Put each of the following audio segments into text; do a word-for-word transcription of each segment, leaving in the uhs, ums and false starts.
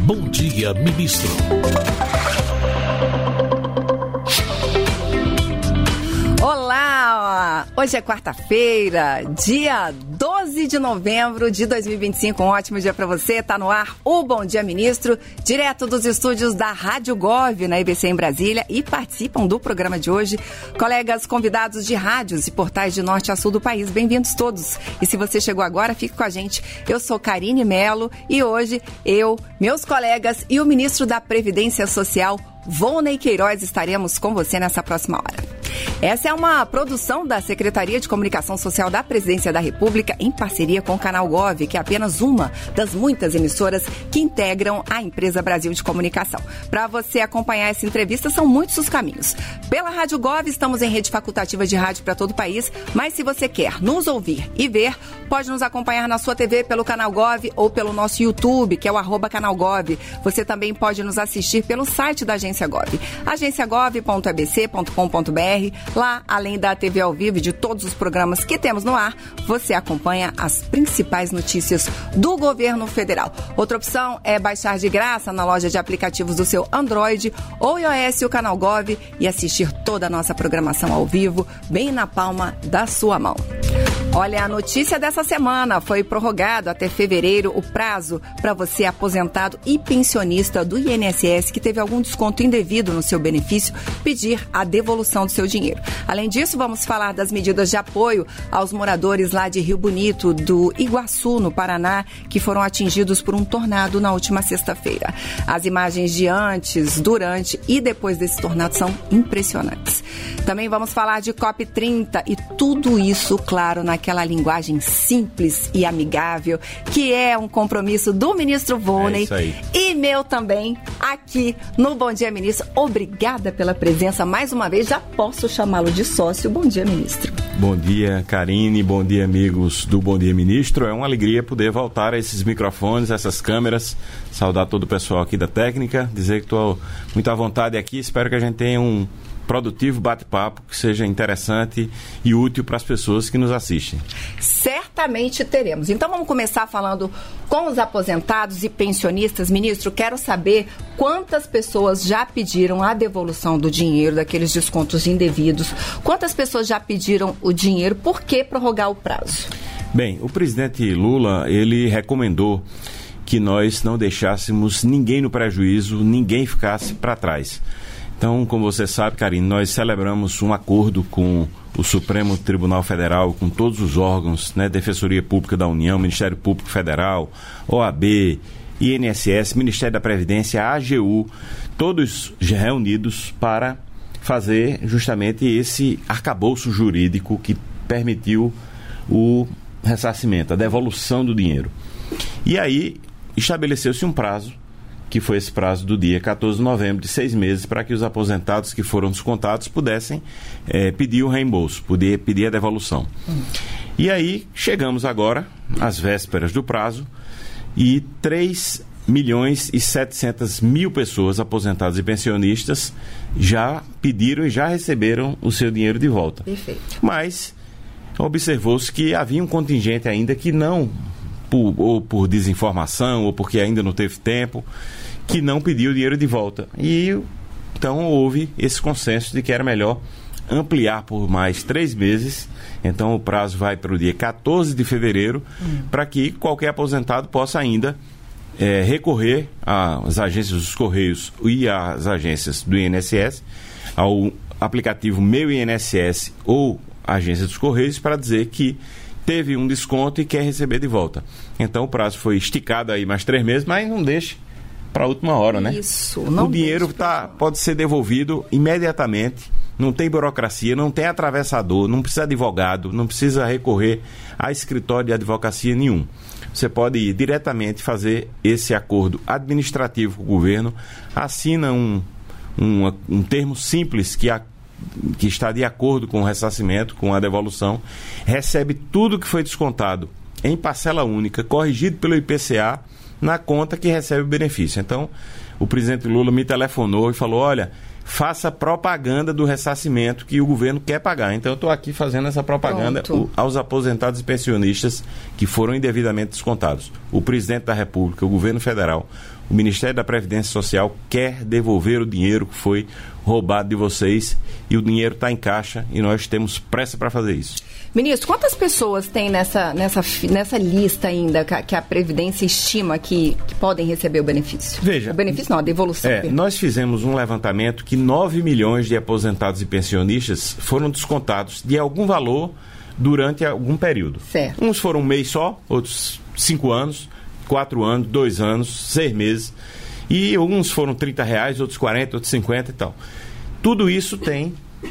Bom Dia Ministro. Olá! Hoje é quarta-feira, dia doze de novembro de dois mil e vinte e cinco. Um ótimo dia para você. Tá no ar o Bom Dia Ministro, direto dos estúdios da Rádio Gov, na I B C em Brasília, e participam do programa de hoje colegas convidados de rádios e portais de norte a sul do país. Bem-vindos todos. E se você chegou agora, fique com a gente. Eu sou Karine Melo e hoje eu, meus colegas e o ministro da Previdência Social, Volney Queiroz, estaremos com você nessa próxima hora. Essa é uma produção da Secretaria de Comunicação Social da Presidência da República em parceria com o Canal Gov, que é apenas uma das muitas emissoras que integram a empresa Brasil de Comunicação. Para você acompanhar essa entrevista, são muitos os caminhos. Pela Rádio Gov, estamos em rede facultativa de rádio para todo o país, mas se você quer nos ouvir e ver, pode nos acompanhar na sua T V pelo Canal Gov ou pelo nosso YouTube, que é o arroba Canal Gov. Você também pode nos assistir pelo site da Agência Gov, agência gov ponto a b c ponto com ponto b r. Lá, além da T V ao vivo e de todos os programas que temos no ar, você acompanha as principais notícias do governo federal. Outra opção é baixar de graça na loja de aplicativos do seu Android ou iOS o Canal Gov e assistir toda a nossa programação ao vivo, bem na palma da sua mão. Olha, a notícia dessa semana: foi prorrogado até fevereiro o prazo para você, aposentado e pensionista do I N S S, que teve algum desconto indevido no seu benefício, pedir a devolução do seu dinheiro. Além disso, vamos falar das medidas de apoio aos moradores lá de Rio Bonito, do Iguaçu, no Paraná, que foram atingidos por um tornado na última sexta-feira. As imagens de antes, durante e depois desse tornado são impressionantes. Também vamos falar de COP trinta e tudo isso, claro, naquela linguagem simples e amigável, que é um compromisso do ministro Volney. É isso aí. E meu também, aqui no Bom Dia Ministro. Obrigada pela presença mais uma vez. Já posso chamá-lo de sócio. Bom dia, ministro. Bom dia, Karine. Bom dia, amigos do Bom Dia Ministro. É uma alegria poder voltar a esses microfones, a essas câmeras, saudar todo o pessoal aqui da técnica, dizer que estou muito à vontade aqui. Espero que a gente tenha um produtivo bate-papo que seja interessante e útil para as pessoas que nos assistem. Certamente teremos. Então vamos começar falando com os aposentados e pensionistas. Ministro, quero saber quantas pessoas já pediram a devolução do dinheiro, daqueles descontos indevidos. Quantas pessoas já pediram o dinheiro? Por que prorrogar o prazo? Bem, o presidente Lula, ele recomendou que nós não deixássemos ninguém no prejuízo, ninguém ficasse para trás. Então, como você sabe, Karine, nós celebramos um acordo com o Supremo Tribunal Federal, com todos os órgãos, né, Defensoria Pública da União, Ministério Público Federal, O A B, I N S S, Ministério da Previdência, A G U, todos reunidos para fazer justamente esse arcabouço jurídico que permitiu o ressarcimento, a devolução do dinheiro. E aí estabeleceu-se um prazo, que foi esse prazo do dia quatorze de novembro, de seis meses, para que os aposentados que foram descontados pudessem é, pedir o reembolso, poder pedir a devolução. Hum. E aí chegamos agora às vésperas do prazo e três milhões e setecentas mil pessoas, aposentados e pensionistas, já pediram e já receberam o seu dinheiro de volta. Perfeito. Mas observou-se que havia um contingente ainda que não, por, ou por desinformação, ou porque ainda não teve tempo, que não pediu o dinheiro de volta. E então houve esse consenso de que era melhor ampliar por mais três meses. Então o prazo vai para o dia quatorze de fevereiro, hum. para que qualquer aposentado possa ainda é, recorrer às agências dos Correios e às agências do I N S S, ao aplicativo Meu I N S S ou agência dos Correios, para dizer que teve um desconto e quer receber de volta. Então o prazo foi esticado aí mais três meses, mas não deixe para a última hora, né? Isso, não. O dinheiro tá, pode ser devolvido imediatamente, não tem burocracia, não tem atravessador, não precisa de advogado, não precisa recorrer a escritório de advocacia nenhum. Você pode ir diretamente fazer esse acordo administrativo com o governo, assina um, um, um termo simples que a que está de acordo com o ressarcimento, com a devolução, recebe tudo que foi descontado em parcela única, corrigido pelo I P C A, na conta que recebe o benefício. Então, o presidente Lula me telefonou e falou: olha, faça propaganda do ressarcimento que o governo quer pagar. Então eu estou aqui fazendo essa propaganda o, aos aposentados e pensionistas que foram indevidamente descontados. O presidente da República, o governo federal, o Ministério da Previdência Social quer devolver o dinheiro que foi roubado de vocês, e o dinheiro está em caixa e nós temos pressa para fazer isso. Ministro, quantas pessoas tem nessa, nessa, nessa lista ainda que a Previdência estima que, que podem receber o benefício? Veja, o benefício não, a devolução. É, nós fizemos um levantamento que nove milhões de aposentados e pensionistas foram descontados de algum valor durante algum período. Certo. Uns foram um mês só, outros cinco anos, quatro anos, dois anos, seis meses. E uns foram trinta reais, outros quarenta, outros cinquenta e tal. Tudo isso tem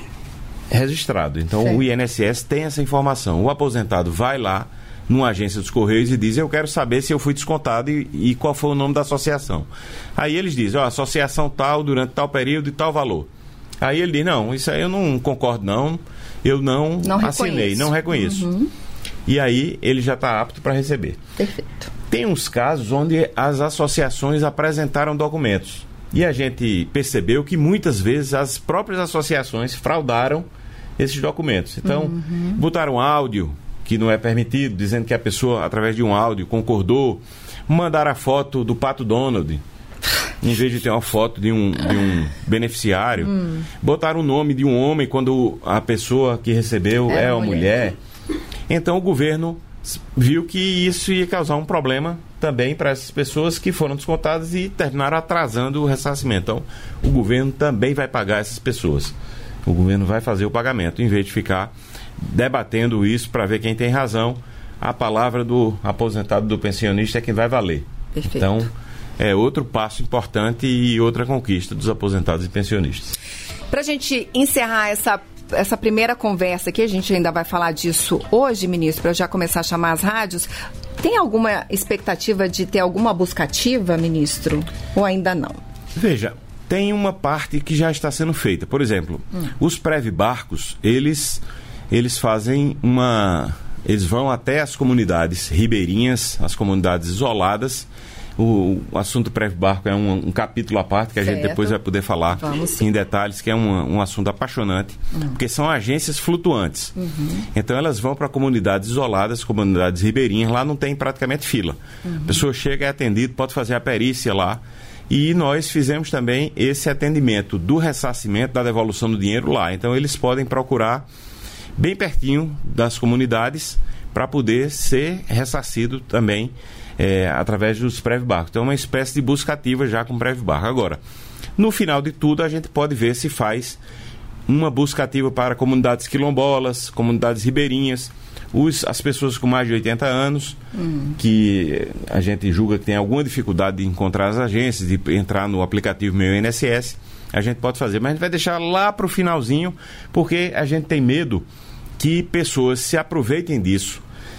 registrado. Então, certo. O I N S S tem essa informação. O aposentado vai lá numa agência dos Correios e diz: eu quero saber se eu fui descontado e, e qual foi o nome da associação. Aí eles dizem: ó, associação tal, durante tal período e tal valor. Aí ele diz: não, isso aí eu não concordo não, eu não, não assinei, reconheço. não reconheço. Uhum. E aí ele já está apto para receber. Perfeito. Tem uns casos onde as associações apresentaram documentos. E a gente percebeu que muitas vezes as próprias associações fraudaram esses documentos. Então, uhum. botaram áudio que não é permitido, dizendo que a pessoa, através de um áudio, concordou. Mandaram a foto do Pato Donald, em vez de ter uma foto de um, de um beneficiário. Hum. Botaram o nome de um homem quando a pessoa que recebeu é, é uma mulher. mulher. Então, o governo viu que isso ia causar um problema também para essas pessoas que foram descontadas e terminaram atrasando o ressarcimento. Então, o governo também vai pagar essas pessoas. O governo vai fazer o pagamento, em vez de ficar debatendo isso para ver quem tem razão. A palavra do aposentado, do pensionista, é quem vai valer. Perfeito. Então, é outro passo importante e outra conquista dos aposentados e pensionistas. Para a gente encerrar essa essa primeira conversa aqui, a gente ainda vai falar disso hoje, ministro, para já começar a chamar as rádios. Tem alguma expectativa de ter alguma buscativa, ministro? Ou ainda não? Veja, tem uma parte que já está sendo feita. Por exemplo, hum. os Previbarcos, eles, eles fazem uma... Eles vão até as comunidades ribeirinhas, as comunidades isoladas. O, o assunto Previbarco é um, um capítulo à parte que a certo. gente depois vai poder falar Vamos. em detalhes, que é um, um assunto apaixonante, uhum. porque são agências flutuantes. Uhum. Então elas vão para comunidades isoladas, comunidades ribeirinhas, lá não tem praticamente fila. Uhum. A pessoa chega, é atendida, pode fazer a perícia lá. E nós fizemos também esse atendimento do ressarcimento, da devolução do dinheiro lá. Então eles podem procurar bem pertinho das comunidades para poder ser ressarcido também É, através dos Previbarcos. Então é uma espécie de busca ativa já com o Previbarco. Agora, no final de tudo, a gente pode ver se faz uma busca ativa para comunidades quilombolas, comunidades ribeirinhas, os, as pessoas com mais de oitenta anos, uhum. que a gente julga que tem alguma dificuldade de encontrar as agências, de entrar no aplicativo Meu I N S S, a gente pode fazer. Mas a gente vai deixar lá para o finalzinho, porque a gente tem medo que pessoas se aproveitem disso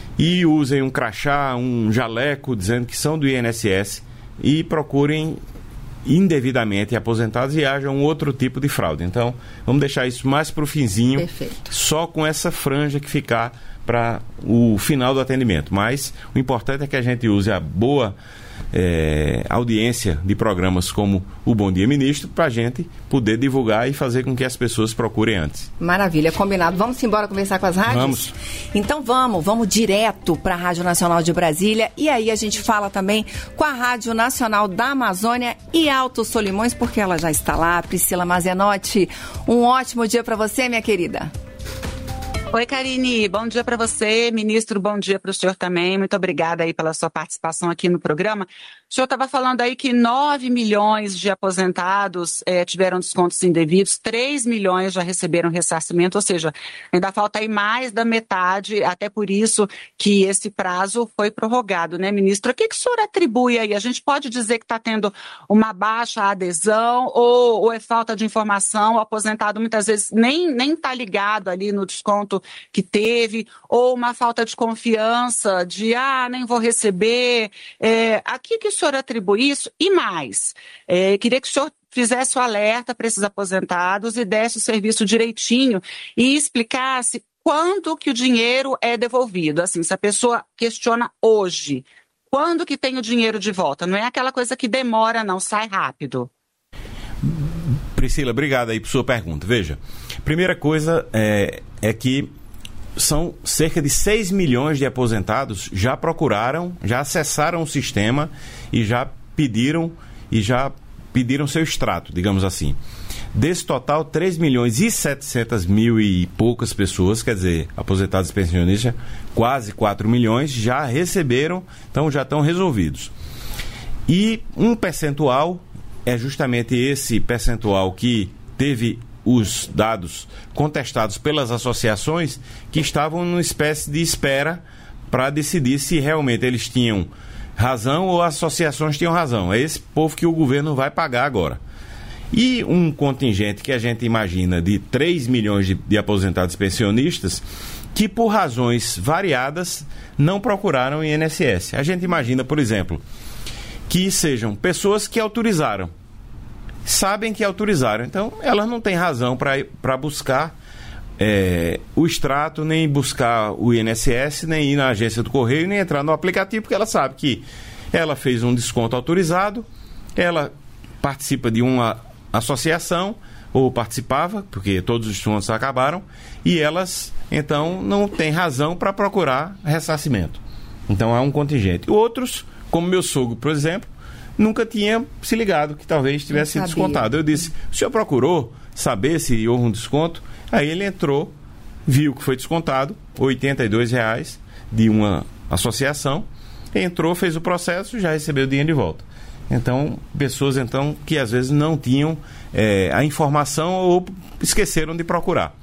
e usem um crachá, um jaleco, dizendo que são do I N S S e procurem indevidamente aposentados e haja um outro tipo de fraude. Então, vamos deixar isso mais para o finzinho, Perfeito. só com essa franja que ficar para o final do atendimento. Mas o importante é que a gente use a boa é, audiência de programas como o Bom Dia Ministro para a gente poder divulgar e fazer com que as pessoas procurem antes. Maravilha, combinado. Vamos embora conversar com as rádios? Vamos. Então vamos, vamos direto para a Rádio Nacional de Brasília e aí a gente fala também com a Rádio Nacional da Amazônia e Alto Solimões, porque ela já está lá. Priscila Mazenotti, um ótimo dia para você, minha querida. Oi, Karine, bom dia para você, ministro, bom dia para o senhor também, muito obrigada aí pela sua participação aqui no programa. O senhor estava falando aí que nove milhões de aposentados eh, tiveram descontos indevidos, três milhões já receberam ressarcimento, ou seja, ainda falta aí mais da metade, até por isso que esse prazo foi prorrogado, né, ministro? O que, que o senhor atribui aí? A gente pode dizer que está tendo uma baixa adesão ou, ou é falta de informação? O aposentado muitas vezes nem nem está ligado ali no desconto que teve, ou uma falta de confiança de, ah, nem vou receber. É, a que, que o senhor atribui isso? E mais, é, queria que o senhor fizesse o alerta para esses aposentados e desse o serviço direitinho e explicasse quando que o dinheiro é devolvido. Assim, se a pessoa questiona hoje, quando que tem o dinheiro de volta? Não é aquela coisa que demora, não, sai rápido. Priscila, obrigado aí por sua pergunta. Veja, primeira coisa é, é que são cerca de seis milhões de aposentados já procuraram, já acessaram o sistema e já pediram e já pediram seu extrato, digamos assim. Desse total, três milhões e setecentos mil e poucas pessoas, quer dizer, aposentados e pensionistas, quase quatro milhões, já receberam, então já estão resolvidos. E um percentual, é justamente esse percentual que teve os dados contestados pelas associações, que estavam numa espécie de espera para decidir se realmente eles tinham razão ou as associações tinham razão. É esse povo que o governo vai pagar agora. E um contingente que a gente imagina de três milhões de, de aposentados pensionistas que, por razões variadas, não procuraram o I N S S. A gente imagina, por exemplo, que sejam pessoas que autorizaram, sabem que autorizaram, então elas não têm razão para buscar é, o extrato, nem buscar o I N S S, nem ir na agência do Correio, nem entrar no aplicativo, porque ela sabe que ela fez um desconto autorizado, ela participa de uma associação, ou participava, porque todos os descontos acabaram, e elas, então, não têm razão para procurar ressarcimento. Então, há um contingente. Outros, como meu sogro, por exemplo, nunca tinha se ligado que talvez tivesse sido descontado. Eu disse, o senhor procurou saber se houve um desconto? Aí ele entrou, viu que foi descontado, oitenta e dois reais de uma associação, entrou, fez o processo, já recebeu o dinheiro de volta. Então, pessoas então que às vezes não tinham é, a informação ou esqueceram de procurar.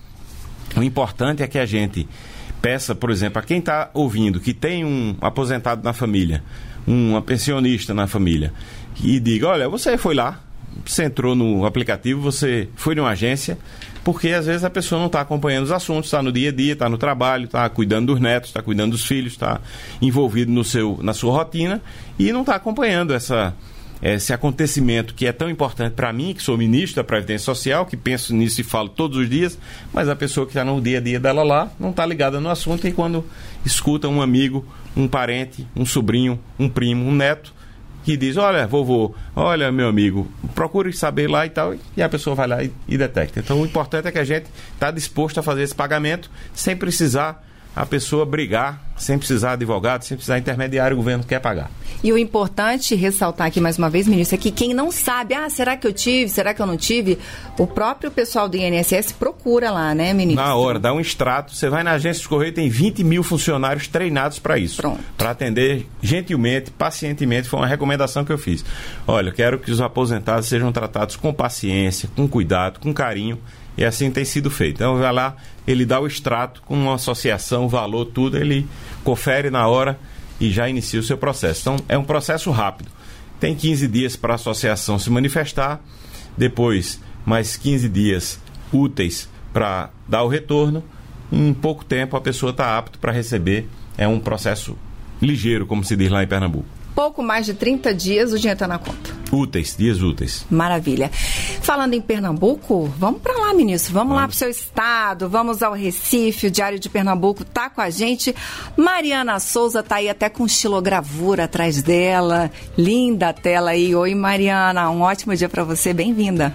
O importante é que a gente peça, por exemplo, a quem está ouvindo, que tem um aposentado na família, uma pensionista na família, e diga, olha, você foi lá, você entrou no aplicativo, você foi numa agência, porque às vezes a pessoa não está acompanhando os assuntos, está no dia a dia, está no trabalho, está cuidando dos netos, está cuidando dos filhos, está envolvido no seu, na sua rotina e não está acompanhando essa, esse acontecimento que é tão importante para mim, que sou ministro da Previdência Social, que penso nisso e falo todos os dias, mas a pessoa que está no dia a dia dela lá não está ligada no assunto, e quando escuta um amigo, um parente, um sobrinho, um primo, um neto, que diz, olha, vovô, olha, meu amigo, procure saber lá e tal, e a pessoa vai lá e, e detecta. Então, o importante é que a gente está disposto a fazer esse pagamento sem precisar a pessoa brigar, sem precisar de advogado, sem precisar de intermediário, o governo quer pagar. E o importante, ressaltar aqui mais uma vez, ministro, é que quem não sabe, ah, será que eu tive, será que eu não tive, o próprio pessoal do I N S S procura lá, né, ministro? Na hora, dá um extrato, você vai na agência de Correio, tem vinte mil funcionários treinados para isso. Para atender gentilmente, pacientemente, foi uma recomendação que eu fiz. Olha, eu quero que os aposentados sejam tratados com paciência, com cuidado, com carinho, e assim tem sido feito. Então, vai lá, ele dá o extrato com uma associação, valor, tudo, ele confere na hora e já inicia o seu processo. Então, é um processo rápido. Tem quinze dias para a associação se manifestar, depois mais quinze dias úteis para dar o retorno. Em pouco tempo, a pessoa está apta para receber. É um processo ligeiro, como se diz lá em Pernambuco. Pouco mais de trinta dias o dinheiro está na conta. Úteis, dias úteis. Maravilha. Falando em Pernambuco, vamos para lá, ministro. Vamos, vamos lá para o seu estado, vamos ao Recife. O Diário de Pernambuco está com a gente. Mariana Souza está aí até com estilogravura atrás dela. Linda a tela aí. Oi, Mariana. Um ótimo dia para você. Bem-vinda.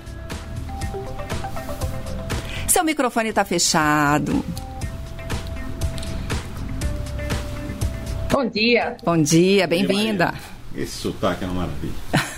Seu microfone está fechado. Bom dia. Bom dia, bem-vinda. Esse sotaque é uma maravilha.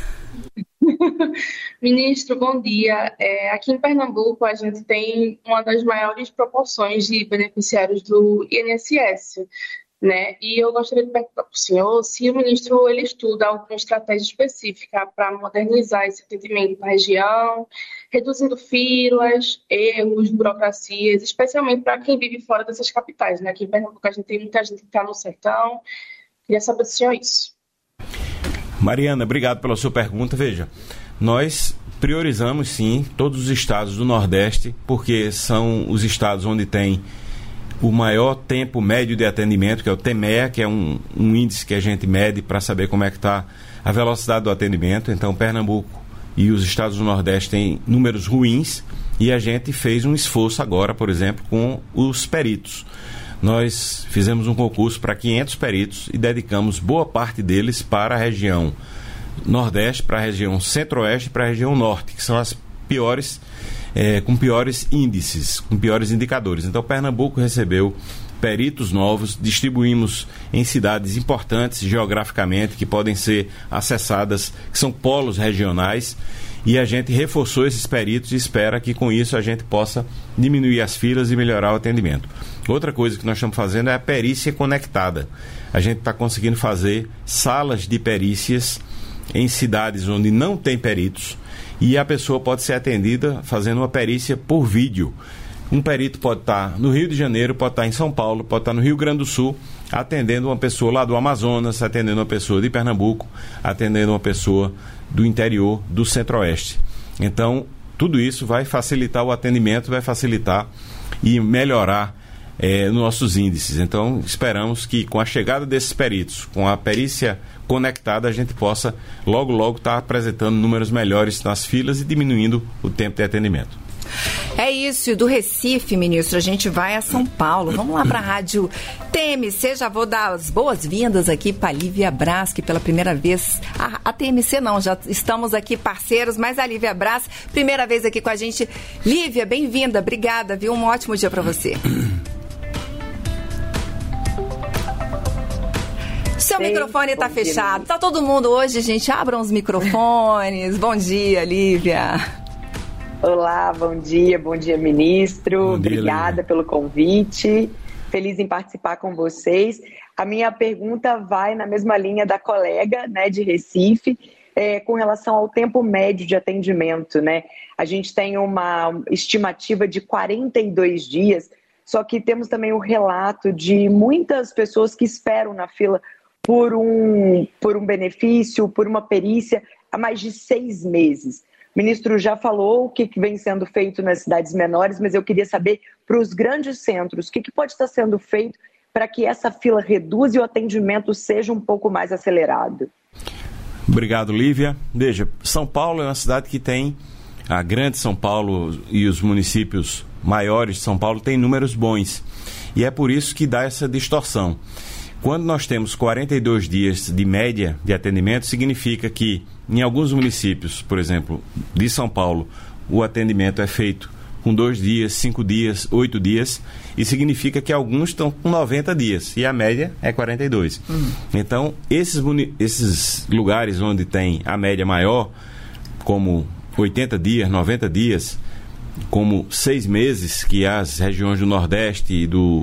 Ministro, bom dia. É, aqui em Pernambuco, a gente tem uma das maiores proporções de beneficiários do I N S S, né? E eu gostaria de perguntar para o senhor se o ministro ele estuda alguma estratégia específica para modernizar esse atendimento na região, reduzindo filas, erros, burocracias, especialmente para quem vive fora dessas capitais, né? Aqui em Pernambuco a gente tem muita gente que está no sertão. Queria saber do senhor isso. Mariana, obrigado pela sua pergunta. Veja, nós priorizamos sim todos os estados do Nordeste, porque são os estados onde tem o maior tempo médio de atendimento, que é o T M E A, que é um, um índice que a gente mede para saber como é que está a velocidade do atendimento. Então, Pernambuco e os estados do Nordeste têm números ruins, e a gente fez um esforço agora, por exemplo, com os peritos. Nós fizemos um concurso para quinhentos peritos e dedicamos boa parte deles para a região Nordeste, para a região Centro-Oeste e para a região Norte, que são as piores, é, com piores índices, com piores indicadores. Então, Pernambuco recebeu peritos novos, distribuímos em cidades importantes geograficamente, que podem ser acessadas, que são polos regionais, e a gente reforçou esses peritos e espera que com isso a gente possa diminuir as filas e melhorar o atendimento. Outra coisa que nós estamos fazendo é a perícia conectada. A gente está conseguindo fazer salas de perícias em cidades onde não tem peritos, e a pessoa pode ser atendida fazendo uma perícia por vídeo. Um perito pode estar no Rio de Janeiro, pode estar em São Paulo, pode estar no Rio Grande do Sul, atendendo uma pessoa lá do Amazonas, atendendo uma pessoa de Pernambuco, atendendo uma pessoa do interior do Centro-Oeste. Então, tudo isso vai facilitar o atendimento, vai facilitar e melhorar é, nossos índices. Então, esperamos que com a chegada desses peritos, com a perícia conectada, a gente possa logo, logo estar apresentando números melhores nas filas e diminuindo o tempo de atendimento. É isso, do Recife, ministro, a gente vai a São Paulo. Vamos lá para a Rádio T M C, já vou dar as boas-vindas aqui para a Lívia Braz, que pela primeira vez, a, a T M C não, já estamos aqui parceiros, mas a Lívia Braz, primeira vez aqui com a gente. Lívia, bem-vinda, obrigada, viu? Um ótimo dia para você. Seu Sim, microfone está fechado, tá todo mundo hoje, gente, abram os microfones. Bom dia, Lívia. Olá, bom dia, bom dia, ministro. Bom dia, Obrigada Lívia. Pelo convite. Feliz em participar com vocês. A minha pergunta vai na mesma linha da colega, né, de Recife, é, com relação ao tempo médio de atendimento, né? A gente tem uma estimativa de quarenta e dois dias, só que temos também o relato de muitas pessoas que esperam na fila por um, por um benefício, por uma perícia, há mais de seis meses. O ministro já falou o que vem sendo feito nas cidades menores, mas eu queria saber para os grandes centros, o que pode estar sendo feito para que essa fila reduza e o atendimento seja um pouco mais acelerado. Obrigado, Lívia. Veja, São Paulo é uma cidade que tem, a grande São Paulo e os municípios maiores de São Paulo têm números bons. E é por isso que dá essa distorção. Quando nós temos quarenta e dois dias de média de atendimento, significa que em alguns municípios, por exemplo, de São Paulo, o atendimento é feito com dois dias, cinco dias, oito dias, e significa que alguns estão com noventa dias, e a média é quarenta e dois. Uhum. Então, esses, esses lugares onde tem a média maior, como oitenta dias, noventa dias, como seis meses, que as regiões do Nordeste e do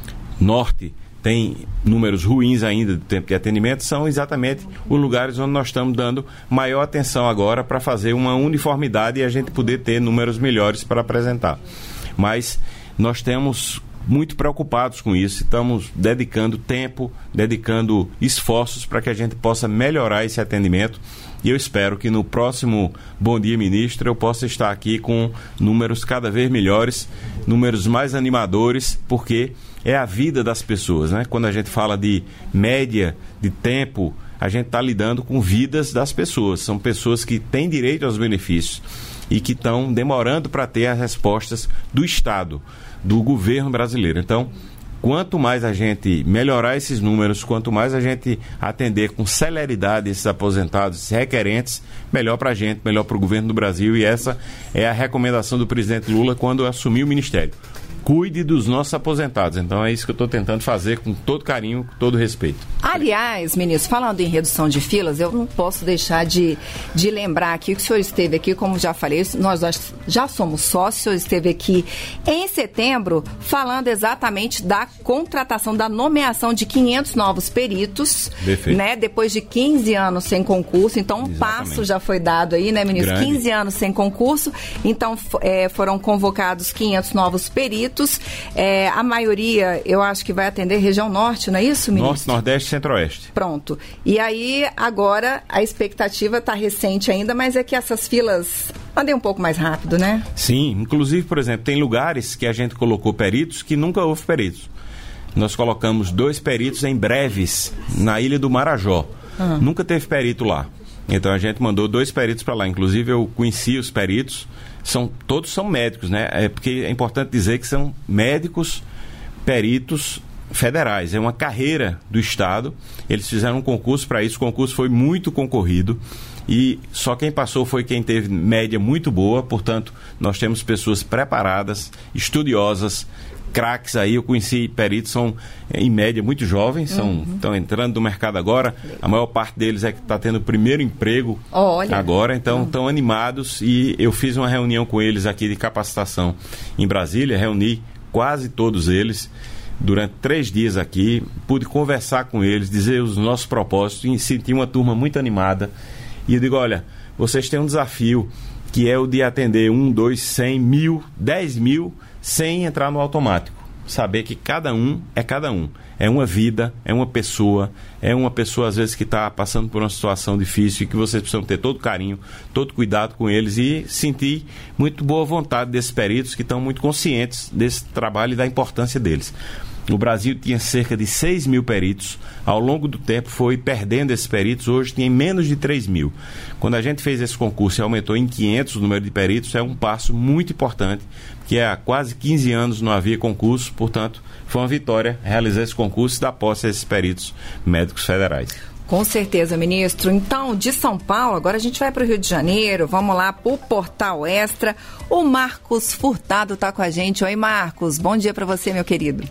Norte tem números ruins ainda do tempo de atendimento, são exatamente os lugares onde nós estamos dando maior atenção agora para fazer uma uniformidade e a gente poder ter números melhores para apresentar. Mas nós estamos muito preocupados com isso, estamos dedicando tempo, dedicando esforços para que a gente possa melhorar esse atendimento, e eu espero que no próximo Bom Dia Ministro eu possa estar aqui com números cada vez melhores, números mais animadores, porque é a vida das pessoas, né? Quando a gente fala de média, de tempo, a gente está lidando com vidas das pessoas. São pessoas que têm direito aos benefícios e que estão demorando para ter as respostas do Estado, do governo brasileiro. Então, quanto mais a gente melhorar esses números, quanto mais a gente atender com celeridade esses aposentados, esses requerentes, melhor para a gente, melhor para o governo do Brasil. E essa é a recomendação do presidente Lula quando assumiu o ministério. Cuide dos nossos aposentados. Então é isso que eu estou tentando fazer com todo carinho, com todo respeito. Aliás, ministro, falando em redução de filas, eu não posso deixar de, de lembrar aqui que o senhor esteve aqui, como já falei, nós já somos sócios, o senhor esteve aqui em setembro falando exatamente da contratação, da nomeação de quinhentos novos peritos, né? Depois de quinze anos sem concurso, então um exatamente. Passo já foi dado aí, né, ministro? Grande. quinze anos sem concurso, então é, foram convocados quinhentos novos peritos. É, a maioria, eu acho que vai atender região norte, não é isso, ministro? Norte, Nordeste e Centro-Oeste. Pronto. E aí, agora, a expectativa está recente ainda, mas é que essas filas andem um pouco mais rápido, né? Sim, inclusive, por exemplo, tem lugares que a gente colocou peritos que nunca houve peritos. Nós colocamos dois peritos em Breves, na Ilha do Marajó. Uhum. Nunca teve perito lá. Então a gente mandou dois peritos para lá. Inclusive, eu conheci os peritos. São, todos são médicos, né? É porque é importante dizer que são médicos, peritos federais, é uma carreira do Estado. Eles fizeram um concurso para isso, o concurso foi muito concorrido e só quem passou foi quem teve média muito boa. Portanto, nós temos pessoas preparadas, estudiosas, craques aí. Eu conheci peritos, são em média muito jovens, são, uhum. estão entrando no mercado agora, a maior parte deles é que está tendo o primeiro emprego Olha. agora, então uhum. estão animados, e eu fiz uma reunião com eles aqui de capacitação em Brasília, reuni quase todos eles durante três dias aqui, pude conversar com eles, dizer os nossos propósitos e senti uma turma muito animada, e eu digo, olha, vocês têm um desafio que é o de atender um, dois, cem, mil, dez mil sem entrar no automático. Saber que cada um é cada um. É uma vida, é uma pessoa, é uma pessoa às vezes que está passando por uma situação difícil e que vocês precisam ter todo carinho, todo cuidado com eles, e sentir muito boa vontade desses peritos que estão muito conscientes desse trabalho e da importância deles. O Brasil tinha cerca de seis mil peritos, ao longo do tempo foi perdendo esses peritos, hoje tem menos de três mil. Quando a gente fez esse concurso e aumentou em quinhentos o número de peritos, é um passo muito importante, que há quase quinze anos não havia concurso, portanto, foi uma vitória realizar esse concurso e dar posse a esses peritos médicos federais. Com certeza, ministro. Então, de São Paulo, agora a gente vai para o Rio de Janeiro, vamos lá para o Portal Extra. O Marcos Furtado está com a gente. Oi, Marcos, bom dia para você, meu querido.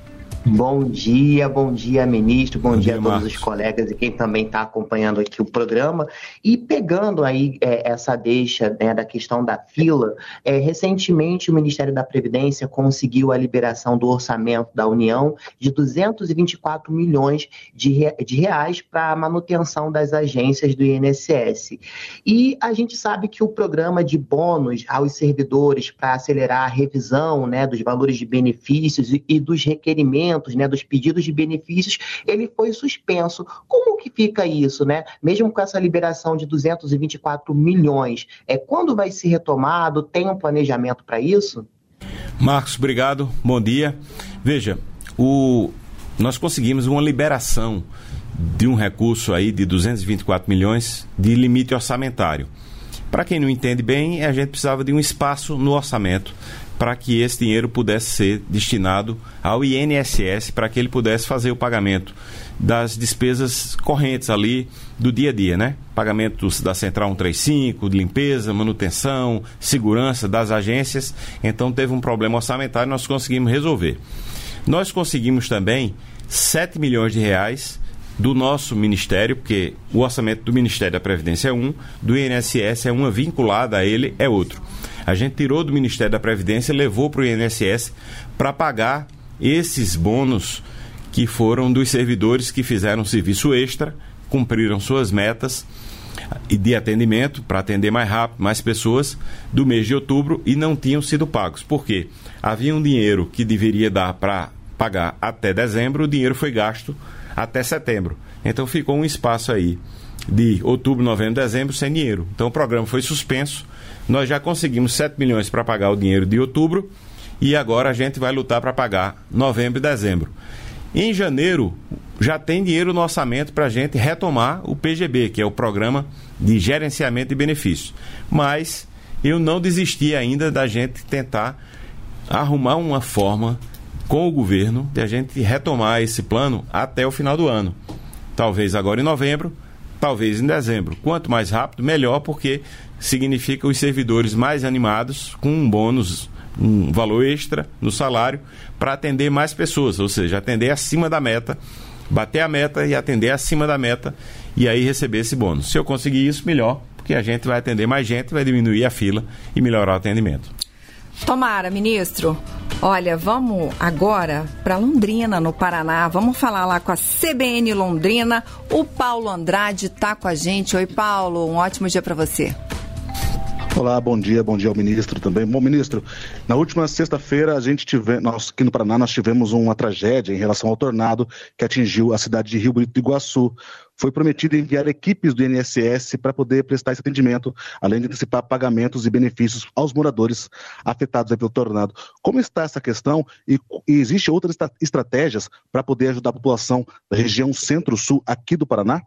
Bom dia, bom dia, ministro, bom, bom dia, dia a todos Marcos. Os colegas e quem também está acompanhando aqui o programa. E pegando aí é, essa deixa, né, da questão da fila, é, recentemente o Ministério da Previdência conseguiu a liberação do orçamento da União de duzentos e vinte e quatro milhões de, re, de reais para a manutenção das agências do I N S S. E a gente sabe que o programa de bônus aos servidores para acelerar a revisão, né, dos valores de benefícios e, e dos requerimentos, né, dos pedidos de benefícios, ele foi suspenso. Como que fica isso, né? Mesmo com essa liberação de duzentos e vinte e quatro milhões, é, quando vai ser retomado? Tem um planejamento para isso? Marcos, obrigado, bom dia. Veja, o, nós conseguimos uma liberação de um recurso aí de duzentos e vinte e quatro milhões de limite orçamentário. Para quem não entende bem, a gente precisava de um espaço no orçamento para que esse dinheiro pudesse ser destinado ao I N S S, para que ele pudesse fazer o pagamento das despesas correntes ali do dia a dia, né? Pagamentos da Central cento e trinta e cinco, de limpeza, manutenção, segurança das agências. Então teve um problema orçamentário e nós conseguimos resolver. Nós conseguimos também sete milhões de reais do nosso Ministério, porque o orçamento do Ministério da Previdência é um, do I N S S é uma, vinculada a ele é outro. A gente tirou do Ministério da Previdência e levou para o I N S S para pagar esses bônus que foram dos servidores que fizeram serviço extra, cumpriram suas metas de atendimento para atender mais rápido, mais pessoas, do mês de outubro, e não tinham sido pagos. Por quê? Havia um dinheiro que deveria dar para pagar até dezembro, o dinheiro foi gasto até setembro. Então ficou um espaço aí de outubro, novembro, dezembro sem dinheiro. Então o programa foi suspenso. Nós já conseguimos sete milhões para pagar o dinheiro de outubro e agora a gente vai lutar para pagar novembro e dezembro. Em janeiro já tem dinheiro no orçamento para a gente retomar o P G B, que é o Programa de Gerenciamento de Benefícios. Mas eu não desisti ainda da gente tentar arrumar uma forma com o governo de a gente retomar esse plano até o final do ano. Talvez agora em novembro, talvez em dezembro. Quanto mais rápido, melhor, porque significa os servidores mais animados, com um bônus, um valor extra no salário, para atender mais pessoas, ou seja, atender acima da meta, bater a meta e atender acima da meta, e aí receber esse bônus. Se eu conseguir isso, melhor, porque a gente vai atender mais gente, vai diminuir a fila e melhorar o atendimento. Tomara, ministro. Olha, vamos agora para Londrina, no Paraná. Vamos falar lá com a C B N Londrina. O Paulo Andrade está com a gente. Oi, Paulo. Um ótimo dia para você. Olá, bom dia, bom dia ao ministro também. Bom, ministro, na última sexta-feira, a gente tive, nós aqui no Paraná, nós tivemos uma tragédia em relação ao tornado que atingiu a cidade de Rio Bonito do Iguaçu. Foi prometido enviar equipes do I N S S para poder prestar esse atendimento, além de antecipar pagamentos e benefícios aos moradores afetados pelo tornado. Como está essa questão e, e existem outras estratégias para poder ajudar a população da região centro-sul aqui do Paraná?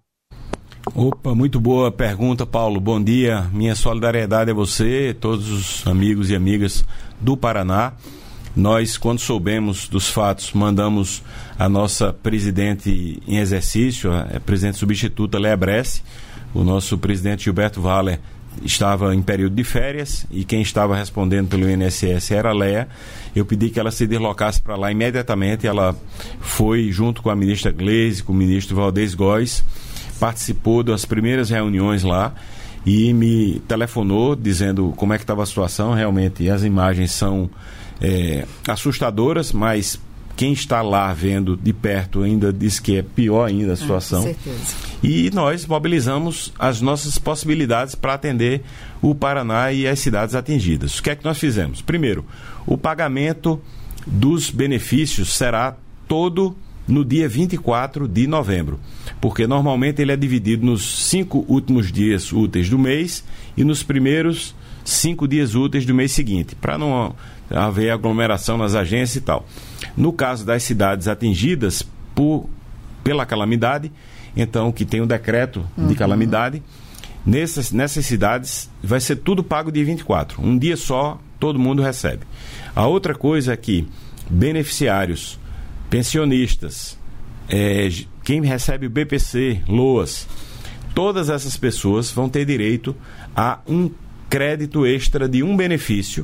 Opa, muito boa pergunta, Paulo. Bom dia. Minha solidariedade a você, todos os amigos e amigas do Paraná. Nós, quando soubemos dos fatos, mandamos a nossa presidente em exercício, a presidente substituta, Léa Bresse. O nosso presidente Gilberto Valler estava em período de férias e quem estava respondendo pelo I N S S era a Léa. Eu pedi que ela se deslocasse para lá imediatamente. Ela foi junto com a ministra Gleisi, com o ministro Valdez Góes, participou das primeiras reuniões lá e me telefonou dizendo como é que estava a situação. Realmente as imagens são é, assustadoras, mas quem está lá vendo de perto ainda diz que é pior ainda a situação. Ah, com certeza. E nós mobilizamos as nossas possibilidades para atender o Paraná e as cidades atingidas. O que é que nós fizemos? Primeiro, o pagamento dos benefícios será todo no dia vinte e quatro de novembro, porque normalmente ele é dividido nos cinco últimos dias úteis do mês e nos primeiros cinco dias úteis do mês seguinte, para não haver aglomeração nas agências e tal. No caso das cidades atingidas por, pela calamidade, então, que tem um decreto uhum. de calamidade, nessas, nessas cidades vai ser tudo pago dia vinte e quatro. Um dia só, todo mundo recebe. A outra coisa é que beneficiários, pensionistas, é, quem recebe o B P C, LOAS, todas essas pessoas vão ter direito a um crédito extra de um benefício,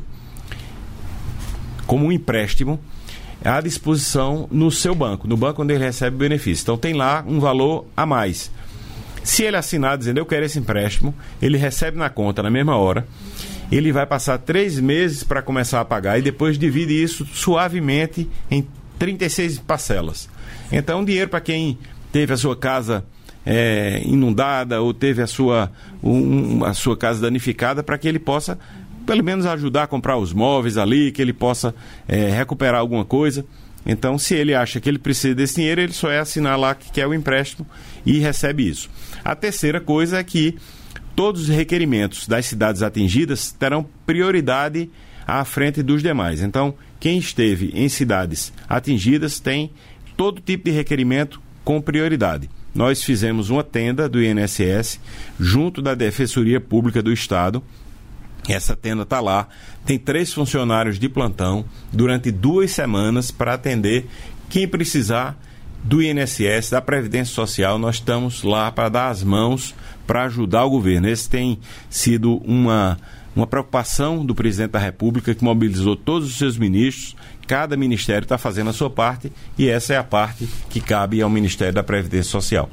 como um empréstimo, à disposição no seu banco, no banco onde ele recebe o benefício. Então tem lá um valor a mais. Se ele assinar dizendo eu quero esse empréstimo, ele recebe na conta na mesma hora, ele vai passar três meses para começar a pagar e depois divide isso suavemente em trinta e seis parcelas. Então dinheiro para quem teve a sua casa é, inundada ou teve a sua, um, a sua casa danificada, para que ele possa pelo menos ajudar a comprar os móveis ali, que ele possa é, recuperar alguma coisa. Então, se ele acha que ele precisa desse dinheiro, ele só é assinar lá que quer o empréstimo e recebe isso. A terceira coisa é que todos os requerimentos das cidades atingidas terão prioridade à frente dos demais. Então, quem esteve em cidades atingidas tem todo tipo de requerimento com prioridade. Nós fizemos uma tenda do I N S S junto da Defensoria Pública do Estado. Essa tenda está lá, tem três funcionários de plantão durante duas semanas para atender quem precisar do I N S S, da Previdência Social. Nós estamos lá para dar as mãos, para ajudar o governo. Esse tem sido uma, uma preocupação do presidente da República, que mobilizou todos os seus ministros. Cada ministério está fazendo a sua parte e essa é a parte que cabe ao Ministério da Previdência Social.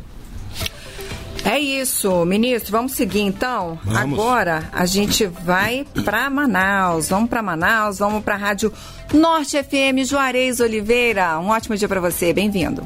É isso, ministro. Vamos seguir então? Vamos. Agora a gente vai para Manaus. Vamos para Manaus, vamos para a Rádio Norte F M. Juarez Oliveira, um ótimo dia para você. Bem-vindo.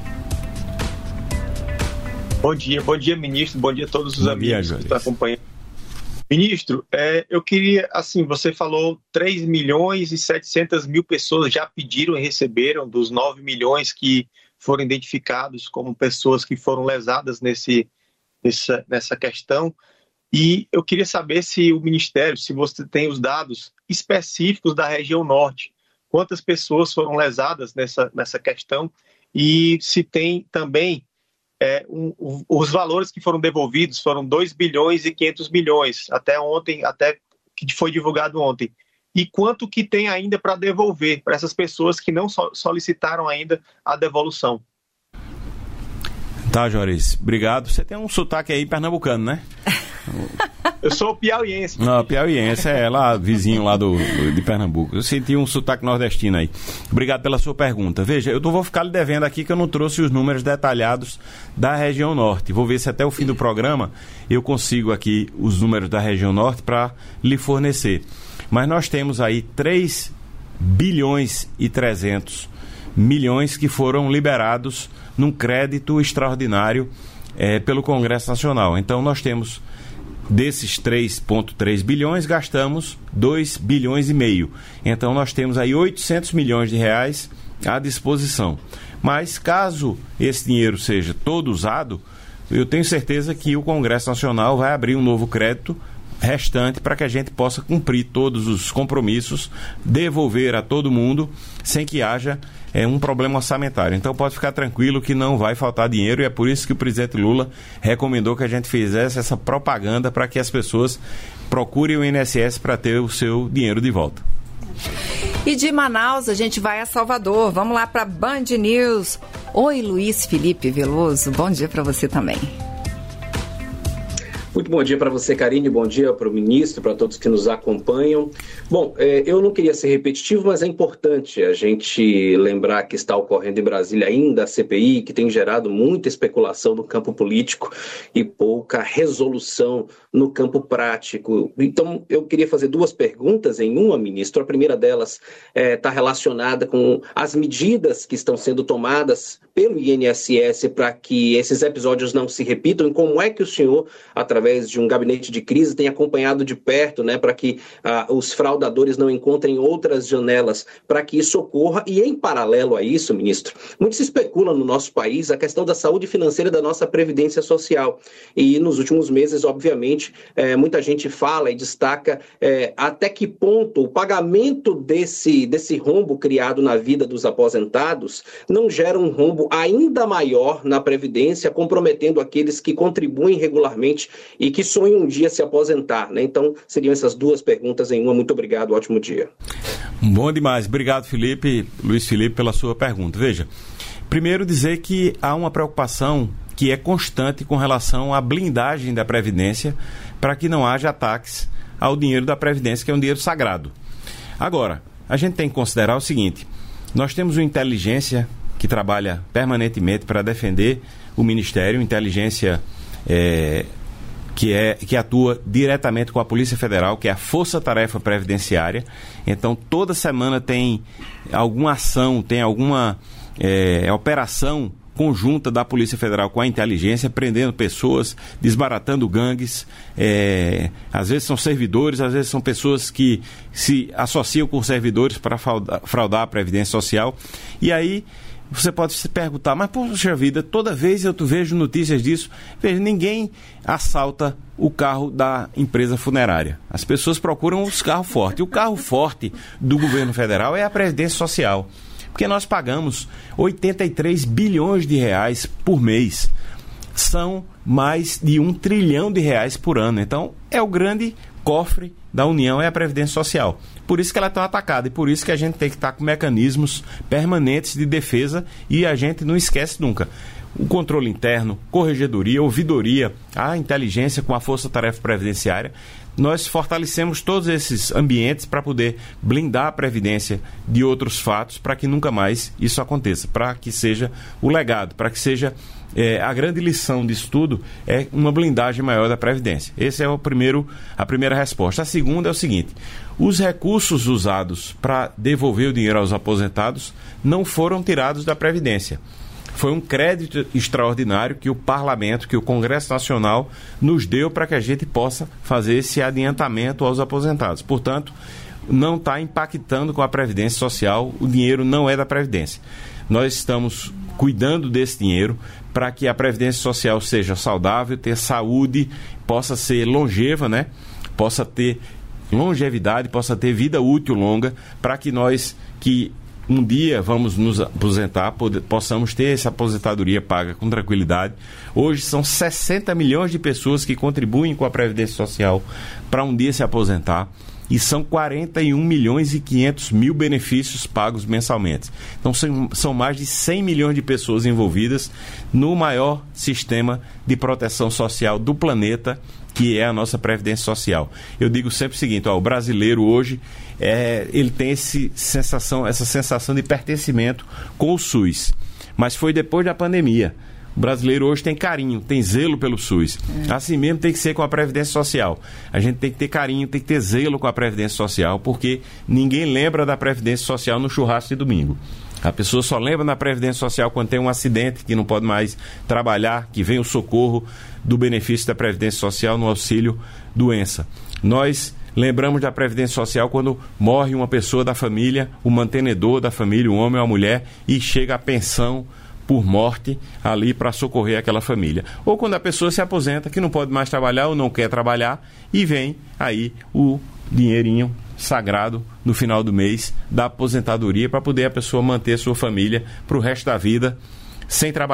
Bom dia, bom dia, ministro. Bom dia a todos os bom amigos dia, que estão acompanhando. Ministro, é, eu queria, assim, você falou três milhões e setecentas mil pessoas já pediram e receberam dos nove milhões que foram identificados como pessoas que foram lesadas nesse Nessa, nessa questão, e eu queria saber se o Ministério, se você tem os dados específicos da região norte, quantas pessoas foram lesadas nessa, nessa questão, e se tem também é, um, um, os valores que foram devolvidos, foram dois bilhões e quinhentos milhões, até ontem, até que foi divulgado ontem, e quanto que tem ainda para devolver para essas pessoas que não so, solicitaram ainda a devolução. Tá, Juarez, obrigado. Você tem um sotaque aí pernambucano, né? Eu sou piauiense. Não, piauiense, é lá, vizinho lá do, do, de Pernambuco. Eu senti um sotaque nordestino aí. Obrigado pela sua pergunta. Veja, eu não vou ficar lhe devendo aqui que eu não trouxe os números detalhados da região norte. Vou ver se até o fim do programa eu consigo aqui os números da região norte para lhe fornecer. Mas nós temos aí três bilhões e trezentos milhões que foram liberados num crédito extraordinário é, pelo Congresso Nacional. Então nós temos, desses três vírgula três bilhões, gastamos dois bilhões e meio. Então nós temos aí oitocentos milhões de reais à disposição. Mas caso esse dinheiro seja todo usado, eu tenho certeza que o Congresso Nacional vai abrir um novo crédito restante para que a gente possa cumprir todos os compromissos, devolver a todo mundo sem que haja é, um problema orçamentário. Então pode ficar tranquilo que não vai faltar dinheiro, e é por isso que o presidente Lula recomendou que a gente fizesse essa propaganda para que as pessoas procurem o I N S S para ter o seu dinheiro de volta. E de Manaus a gente vai a Salvador. Vamos lá para Band News. Oi, Luiz Felipe Veloso. Bom dia para você também. Muito bom dia para você, Karine, bom dia para o ministro, para todos que nos acompanham. Bom, é, eu não queria ser repetitivo, mas é importante a gente lembrar que está ocorrendo em Brasília ainda a C P I, que tem gerado muita especulação no campo político e pouca resolução no campo prático. Então, eu queria fazer duas perguntas em uma, ministro. A primeira delas está é, relacionada com as medidas que estão sendo tomadas pelo I N S S para que esses episódios não se repitam e como é que o senhor, através de um gabinete de crise, tem acompanhado de perto, né, para que uh, os fraudadores não encontrem outras janelas para que isso ocorra. E em paralelo a isso, ministro, muito se especula no nosso país a questão da saúde financeira da nossa Previdência Social. E nos últimos meses, obviamente, eh, muita gente fala e destaca eh, até que ponto o pagamento desse, desse rombo criado na vida dos aposentados não gera um rombo ainda maior na Previdência, comprometendo aqueles que contribuem regularmente e que sonham um dia se aposentar, né? Então, seriam essas duas perguntas em uma. Muito obrigado, ótimo dia. Bom demais. Obrigado, Felipe, Luiz Felipe, pela sua pergunta. Veja, primeiro dizer que há uma preocupação que é constante com relação à blindagem da Previdência para que não haja ataques ao dinheiro da Previdência, que é um dinheiro sagrado. Agora, a gente tem que considerar o seguinte: nós temos uma inteligência que trabalha permanentemente para defender o Ministério, inteligência é, que, é, que atua diretamente com a Polícia Federal, que é a Força Tarefa Previdenciária. Então, toda semana tem alguma ação, tem alguma é, operação conjunta da Polícia Federal com a inteligência, prendendo pessoas, desbaratando gangues. É, às vezes são servidores, às vezes são pessoas que se associam com servidores para fraudar, fraudar a Previdência Social. E aí você pode se perguntar, mas poxa vida, toda vez eu vejo notícias disso. Veja, ninguém assalta o carro da empresa funerária. As pessoas procuram os carros fortes. O carro forte do governo federal é a Previdência Social, porque nós pagamos oitenta e três bilhões de reais por mês. São mais de um trilhão de reais por ano. Então, é o grande cofre da União, é a Previdência Social. Por isso que ela é tão atacada e por isso que a gente tem que estar com mecanismos permanentes de defesa e a gente não esquece nunca. O controle interno, corregedoria, ouvidoria, a inteligência com a Força Tarefa Previdenciária. Nós fortalecemos todos esses ambientes para poder blindar a Previdência de outros fatos, para que nunca mais isso aconteça, para que seja o legado, para que seja é, a grande lição disso tudo é uma blindagem maior da Previdência. Essa é o primeiro, a primeira resposta. A segunda é o seguinte: os recursos usados para devolver o dinheiro aos aposentados não foram tirados da Previdência. Foi um crédito extraordinário que o Parlamento, que o Congresso Nacional nos deu para que a gente possa fazer esse adiantamento aos aposentados. Portanto, não está impactando com a Previdência Social, o dinheiro não é da Previdência. Nós estamos cuidando desse dinheiro para que a Previdência Social seja saudável, ter saúde, possa ser longeva, né? Possa ter longevidade, possa ter vida útil longa, para que nós que um dia vamos nos aposentar, poder, possamos ter essa aposentadoria paga com tranquilidade. Hoje são sessenta milhões de pessoas que contribuem com a Previdência Social para um dia se aposentar. E são quarenta e um milhões e quinhentos mil benefícios pagos mensalmente. Então são, são mais de cem milhões de pessoas envolvidas no maior sistema de proteção social do planeta, que é a nossa Previdência Social. Eu digo sempre o seguinte: ó, o brasileiro hoje é, ele tem esse sensação, essa sensação de pertencimento com o SUS. Mas foi depois da pandemia. O brasileiro hoje tem carinho, tem zelo pelo SUS. É. Assim mesmo tem que ser com a Previdência Social. A gente tem que ter carinho, tem que ter zelo com a Previdência Social, porque ninguém lembra da Previdência Social no churrasco de domingo. A pessoa só lembra da Previdência Social quando tem um acidente, que não pode mais trabalhar, que vem o socorro do benefício da Previdência Social no auxílio doença. Nós lembramos da Previdência Social quando morre uma pessoa da família, o mantenedor da família, um homem ou uma mulher, e chega a pensão por morte ali para socorrer aquela família. Ou quando a pessoa se aposenta, que não pode mais trabalhar ou não quer trabalhar, e vem aí o dinheirinho sagrado no final do mês da aposentadoria para poder a pessoa manter sua família para o resto da vida sem trabalhar.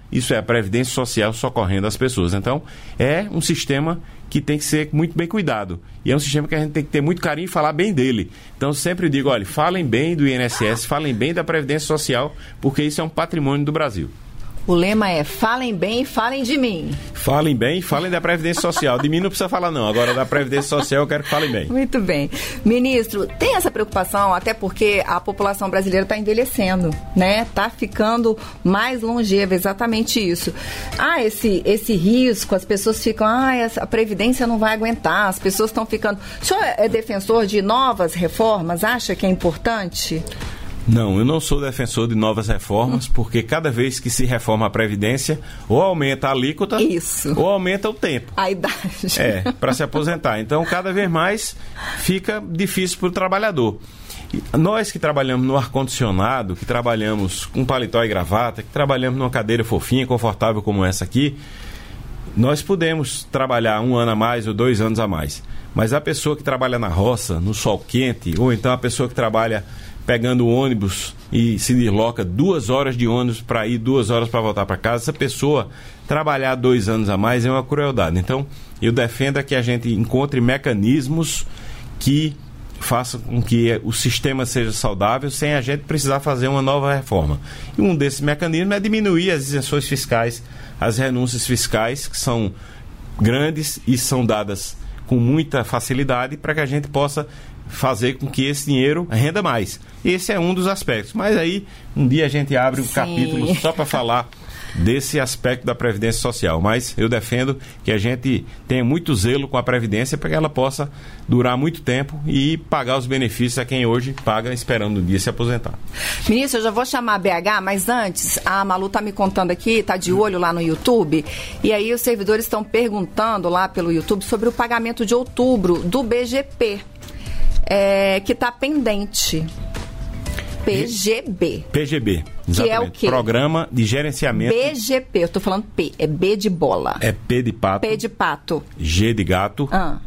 isso é a Previdência Social socorrendo as pessoas. Então, é um sistema que tem que ser muito bem cuidado. E é um sistema que a gente tem que ter muito carinho e falar bem dele. Então, eu sempre digo, olha, falem bem do I N S S, falem bem da Previdência Social, porque isso é um patrimônio do Brasil. O lema é, falem bem e falem de mim. Falem bem e falem da Previdência Social. De mim não precisa falar, não. Agora, da Previdência Social, eu quero que falem bem. Muito bem. Ministro, tem essa preocupação, até porque a população brasileira está envelhecendo, né? Está ficando mais longeva, exatamente isso. Ah, esse, esse risco, as pessoas ficam, ah, a Previdência não vai aguentar, as pessoas estão ficando... O senhor é defensor de novas reformas? Acha que é importante? Não, eu não sou defensor de novas reformas, porque cada vez que se reforma a Previdência, ou aumenta a alíquota, Isso. ou aumenta o tempo. A idade. É, para se aposentar. Então, cada vez mais fica difícil para o trabalhador. E nós que trabalhamos no ar-condicionado, que trabalhamos com paletó e gravata, que trabalhamos numa cadeira fofinha, confortável como essa aqui, nós podemos trabalhar um ano a mais ou dois anos a mais. Mas a pessoa que trabalha na roça, no sol quente, ou então a pessoa que trabalha pegando o ônibus e se desloca duas horas de ônibus para ir, duas horas para voltar para casa, essa pessoa trabalhar dois anos a mais é uma crueldade. Então, eu defendo que a gente encontre mecanismos que façam com que o sistema seja saudável sem a gente precisar fazer uma nova reforma. E um desses mecanismos é diminuir as isenções fiscais, as renúncias fiscais, que são grandes e são dadas com muita facilidade para que a gente possa fazer com que esse dinheiro renda mais. Esse é um dos aspectos. Mas aí, um dia a gente abre um Sim. capítulo só para falar desse aspecto da Previdência Social. Mas eu defendo que a gente tenha muito zelo com a Previdência para que ela possa durar muito tempo e pagar os benefícios a quem hoje paga esperando um dia se aposentar. Ministro, eu já vou chamar a B H, mas antes, a Malu está me contando aqui, está de olho lá no YouTube, e aí os servidores estão perguntando lá pelo YouTube sobre o pagamento de outubro do B G P. É, que está pendente. P G B. P G B, exatamente. Que é o quê? Programa de Gerenciamento... B G P, eu estou falando P, é B de bola. É P de pato. P de pato. G de gato. Ah.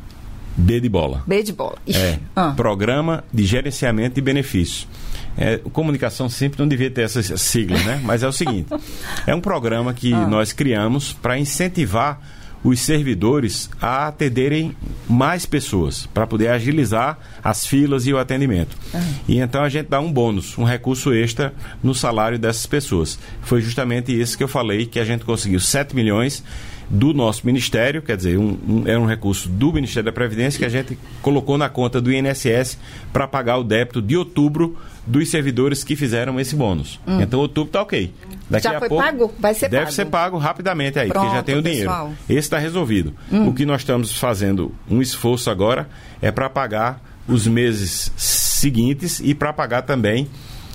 B de bola. B de bola. Ixi. É, ah. Programa de Gerenciamento de Benefícios. É, comunicação simples não devia ter essas siglas, né? Mas é o seguinte, é um programa que ah. nós criamos para incentivar os servidores a atenderem mais pessoas, para poder agilizar as filas e o atendimento. Uhum. E então a gente dá um bônus, um recurso extra no salário dessas pessoas. Foi justamente isso que eu falei, que a gente conseguiu sete milhões do nosso Ministério, quer dizer, um, um, era um recurso do Ministério da Previdência que a gente colocou na conta do I N S S para pagar o débito de outubro dos servidores que fizeram esse bônus. Hum. Então, outubro está ok. Daqui já a foi pouco, pago? Vai ser deve pago. ser pago rapidamente aí, Pronto, porque já tem o dinheiro. pessoal. Esse está resolvido. Hum. O que nós estamos fazendo, um esforço agora, é para pagar os meses seguintes e para pagar também,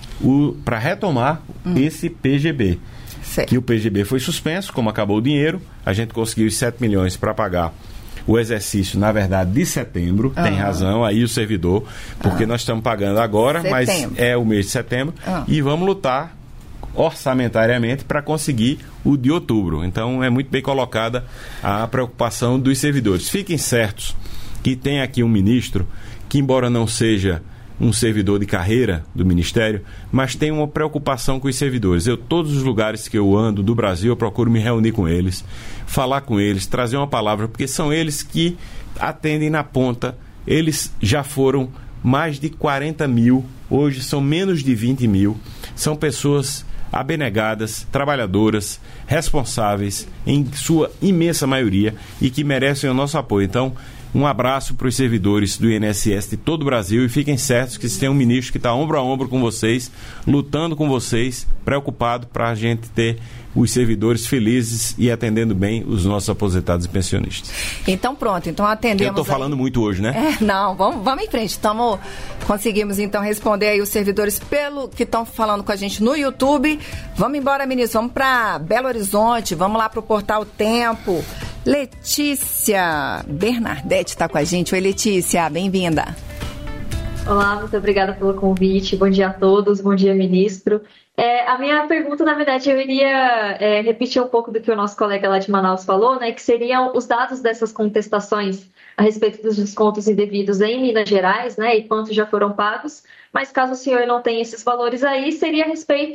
para retomar hum. esse P G B. Certo. Que o P G B foi suspenso, como acabou o dinheiro, a gente conseguiu os sete milhões para pagar o exercício, na verdade, de setembro. Uhum. Tem razão aí o servidor, porque uhum. nós estamos pagando agora, setembro. Mas é o mês de setembro, uhum. e vamos lutar orçamentariamente para conseguir o de outubro. Então é muito bem colocada a preocupação dos servidores. Fiquem certos que tem aqui um ministro que, embora não seja um servidor de carreira do Ministério, mas tem uma preocupação com os servidores. Eu, todos os lugares que eu ando do Brasil, eu procuro me reunir com eles, falar com eles, trazer uma palavra, porque são eles que atendem na ponta. Eles já foram mais de quarenta mil, hoje são menos de vinte mil. São pessoas abnegadas, trabalhadoras, responsáveis, em sua imensa maioria, e que merecem o nosso apoio. Então, um abraço para os servidores do I N S S de todo o Brasil, e fiquem certos que tem um ministro que está ombro a ombro com vocês, lutando com vocês, preocupado para a gente ter os servidores felizes e atendendo bem os nossos aposentados e pensionistas. Então pronto, então atendemos... Eu estou falando aí... muito hoje, né? É, não, vamos, vamos em frente. Tamo, conseguimos então responder aí os servidores pelo que estão falando com a gente no YouTube. Vamos embora, ministro, vamos para Belo Horizonte, vamos lá para o Portal Tempo. Letícia Bernardetti está com a gente. Oi, Letícia, bem-vinda. Olá, muito obrigada pelo convite. Bom dia a todos, bom dia, ministro. É, a minha pergunta, na verdade, eu iria é, repetir um pouco do que o nosso colega lá de Manaus falou, né, que seriam os dados dessas contestações a respeito dos descontos indevidos em Minas Gerais, né, e quantos já foram pagos. Mas caso o senhor não tenha esses valores aí, seria a respeito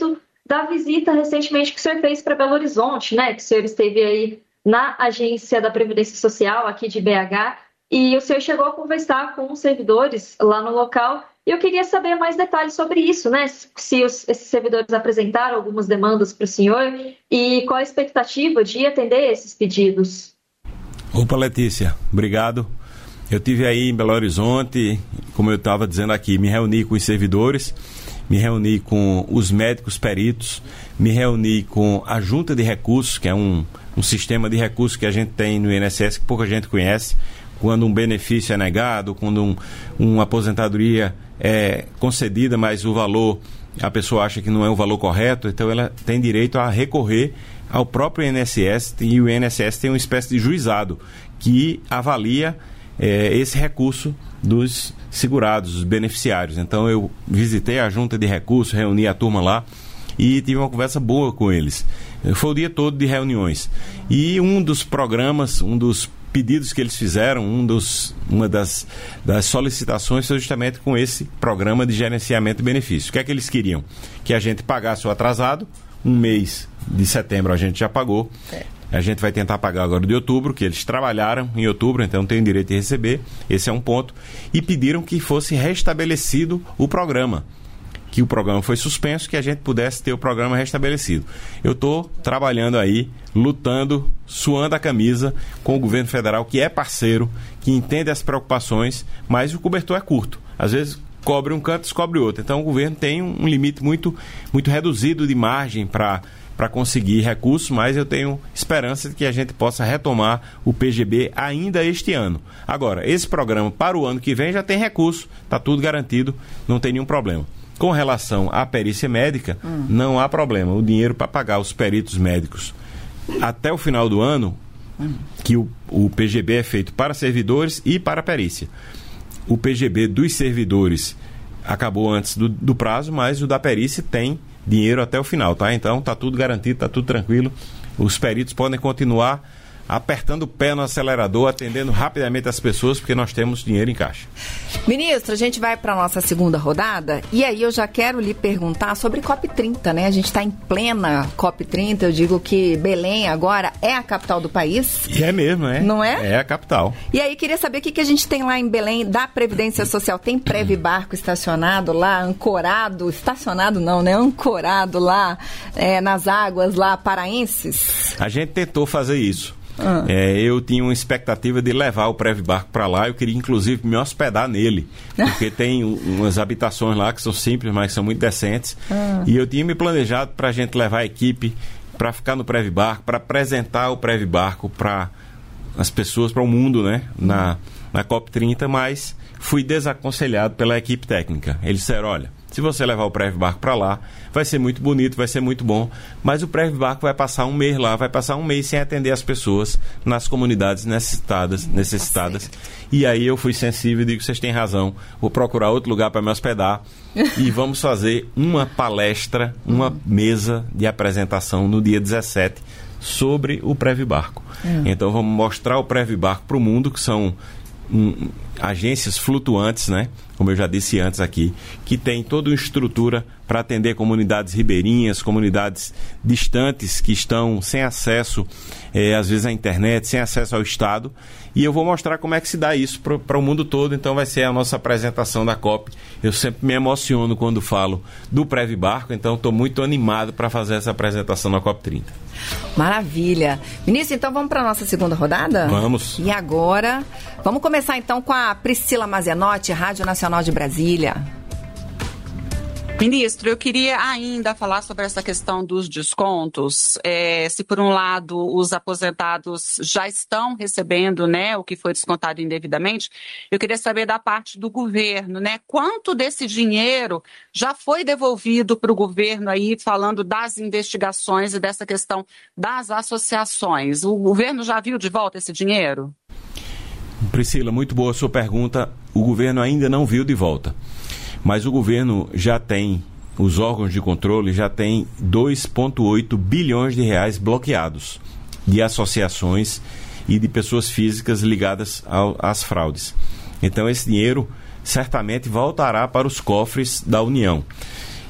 da visita recentemente que o senhor fez para Belo Horizonte, né? Que o senhor esteve aí na Agência da Previdência Social aqui de B H e o senhor chegou a conversar com os servidores lá no local. E eu queria saber mais detalhes sobre isso, né? Se os, esses servidores apresentaram algumas demandas para o senhor e qual a expectativa de atender esses pedidos. Opa, Letícia, obrigado. Eu estive aí em Belo Horizonte, como eu estava dizendo aqui, me reuni com os servidores, me reuni com os médicos peritos, me reuni com a Junta de Recursos, que é um, um sistema de recursos que a gente tem no I N S S que pouca gente conhece. Quando um benefício é negado, quando um, uma aposentadoria é concedida, mas o valor, a pessoa acha que não é o valor correto, então ela tem direito a recorrer ao próprio I N S S, e o I N S S tem uma espécie de juizado que avalia é, esse recurso dos segurados, dos beneficiários. Então eu visitei a junta de recursos, reuni a turma lá e tive uma conversa boa com eles. Foi o dia todo de reuniões. E um dos programas, um dos pedidos que eles fizeram, um dos, uma das, das solicitações foi justamente com esse programa de gerenciamento de benefícios. O que é que eles queriam? Que a gente pagasse o atrasado, um mês de setembro a gente já pagou, é. A gente vai tentar pagar agora de outubro, que eles trabalharam em outubro, então tem direito de receber, esse é um ponto, e pediram que fosse restabelecido o programa, que o programa foi suspenso, que a gente pudesse ter o programa restabelecido. Eu estou trabalhando aí, lutando, suando a camisa com o governo federal, que é parceiro, que entende as preocupações, mas o cobertor é curto. Às vezes cobre um canto, descobre outro. Então o governo tem um limite muito, muito reduzido de margem para para conseguir recursos, mas eu tenho esperança de que a gente possa retomar o P G B ainda este ano. Agora, esse programa para o ano que vem já tem recurso, está tudo garantido, não tem nenhum problema. Com relação à perícia médica, hum. não há problema. O dinheiro para pagar os peritos médicos até o final do ano, hum. que o, o P G B é feito para servidores e para perícia. O P G B dos servidores acabou antes do, do prazo, mas o da perícia tem dinheiro até o final, tá? Então tá tudo garantido, tá tudo tranquilo. Os peritos podem continuar apertando o pé no acelerador, atendendo rapidamente as pessoas, porque nós temos dinheiro em caixa. Ministro, a gente vai para a nossa segunda rodada e aí eu já quero lhe perguntar sobre COP trinta, né? A gente está em plena COP trinta, eu digo que Belém agora é a capital do país. E é mesmo, é? Não é? É a capital. E aí queria saber o que, que a gente tem lá em Belém da Previdência Social. Tem Previbarco estacionado lá, ancorado, estacionado não, né? Ancorado lá é, nas águas lá paraenses? A gente tentou fazer isso. Ah. É, eu tinha uma expectativa de levar o Previbarco para lá. Eu queria inclusive me hospedar nele, porque tem umas habitações lá que são simples, mas são muito decentes. Ah. E eu tinha me planejado para a gente levar a equipe para ficar no Previbarco, para apresentar o Previbarco para as pessoas, para o mundo, né? Na, na COP trinta, mas fui desaconselhado pela equipe técnica. Eles disseram, olha, se você levar o Previbarco para lá, vai ser muito bonito, vai ser muito bom, mas o Previbarco vai passar um mês lá, vai passar um mês sem atender as pessoas nas comunidades necessitadas, necessitadas. E aí eu fui sensível e digo, vocês têm razão, vou procurar outro lugar para me hospedar e vamos fazer uma palestra, uma mesa de apresentação no dia dezessete sobre o Previbarco. Hum. Então vamos mostrar o Previbarco para o mundo, que são Um, agências flutuantes, né? Como eu já disse antes aqui, que tem toda uma estrutura para atender comunidades ribeirinhas, comunidades distantes que estão sem acesso, é, às vezes à internet, sem acesso ao Estado. E eu vou mostrar como é que se dá isso para o mundo todo. Então vai ser a nossa apresentação da COP. Eu sempre me emociono quando falo do Previbarco, então estou muito animado para fazer essa apresentação na COP trinta. Maravilha. Ministro, então vamos para a nossa segunda rodada? Vamos. E agora, vamos começar então com a Priscila Mazenotti, Rádio Nacional de Brasília. Ministro, eu queria ainda falar sobre essa questão dos descontos. É, se por um lado os aposentados já estão recebendo, né, o que foi descontado indevidamente, eu queria saber da parte do governo, né, quanto desse dinheiro já foi devolvido para o governo aí, falando das investigações e dessa questão das associações. O governo já viu de volta esse dinheiro? Priscila, muito boa a sua pergunta. O governo ainda não viu de volta. Mas o governo já tem, os órgãos de controle já tem dois vírgula oito bilhões de reais bloqueados de associações e de pessoas físicas ligadas ao, às fraudes. Então esse dinheiro certamente voltará para os cofres da União.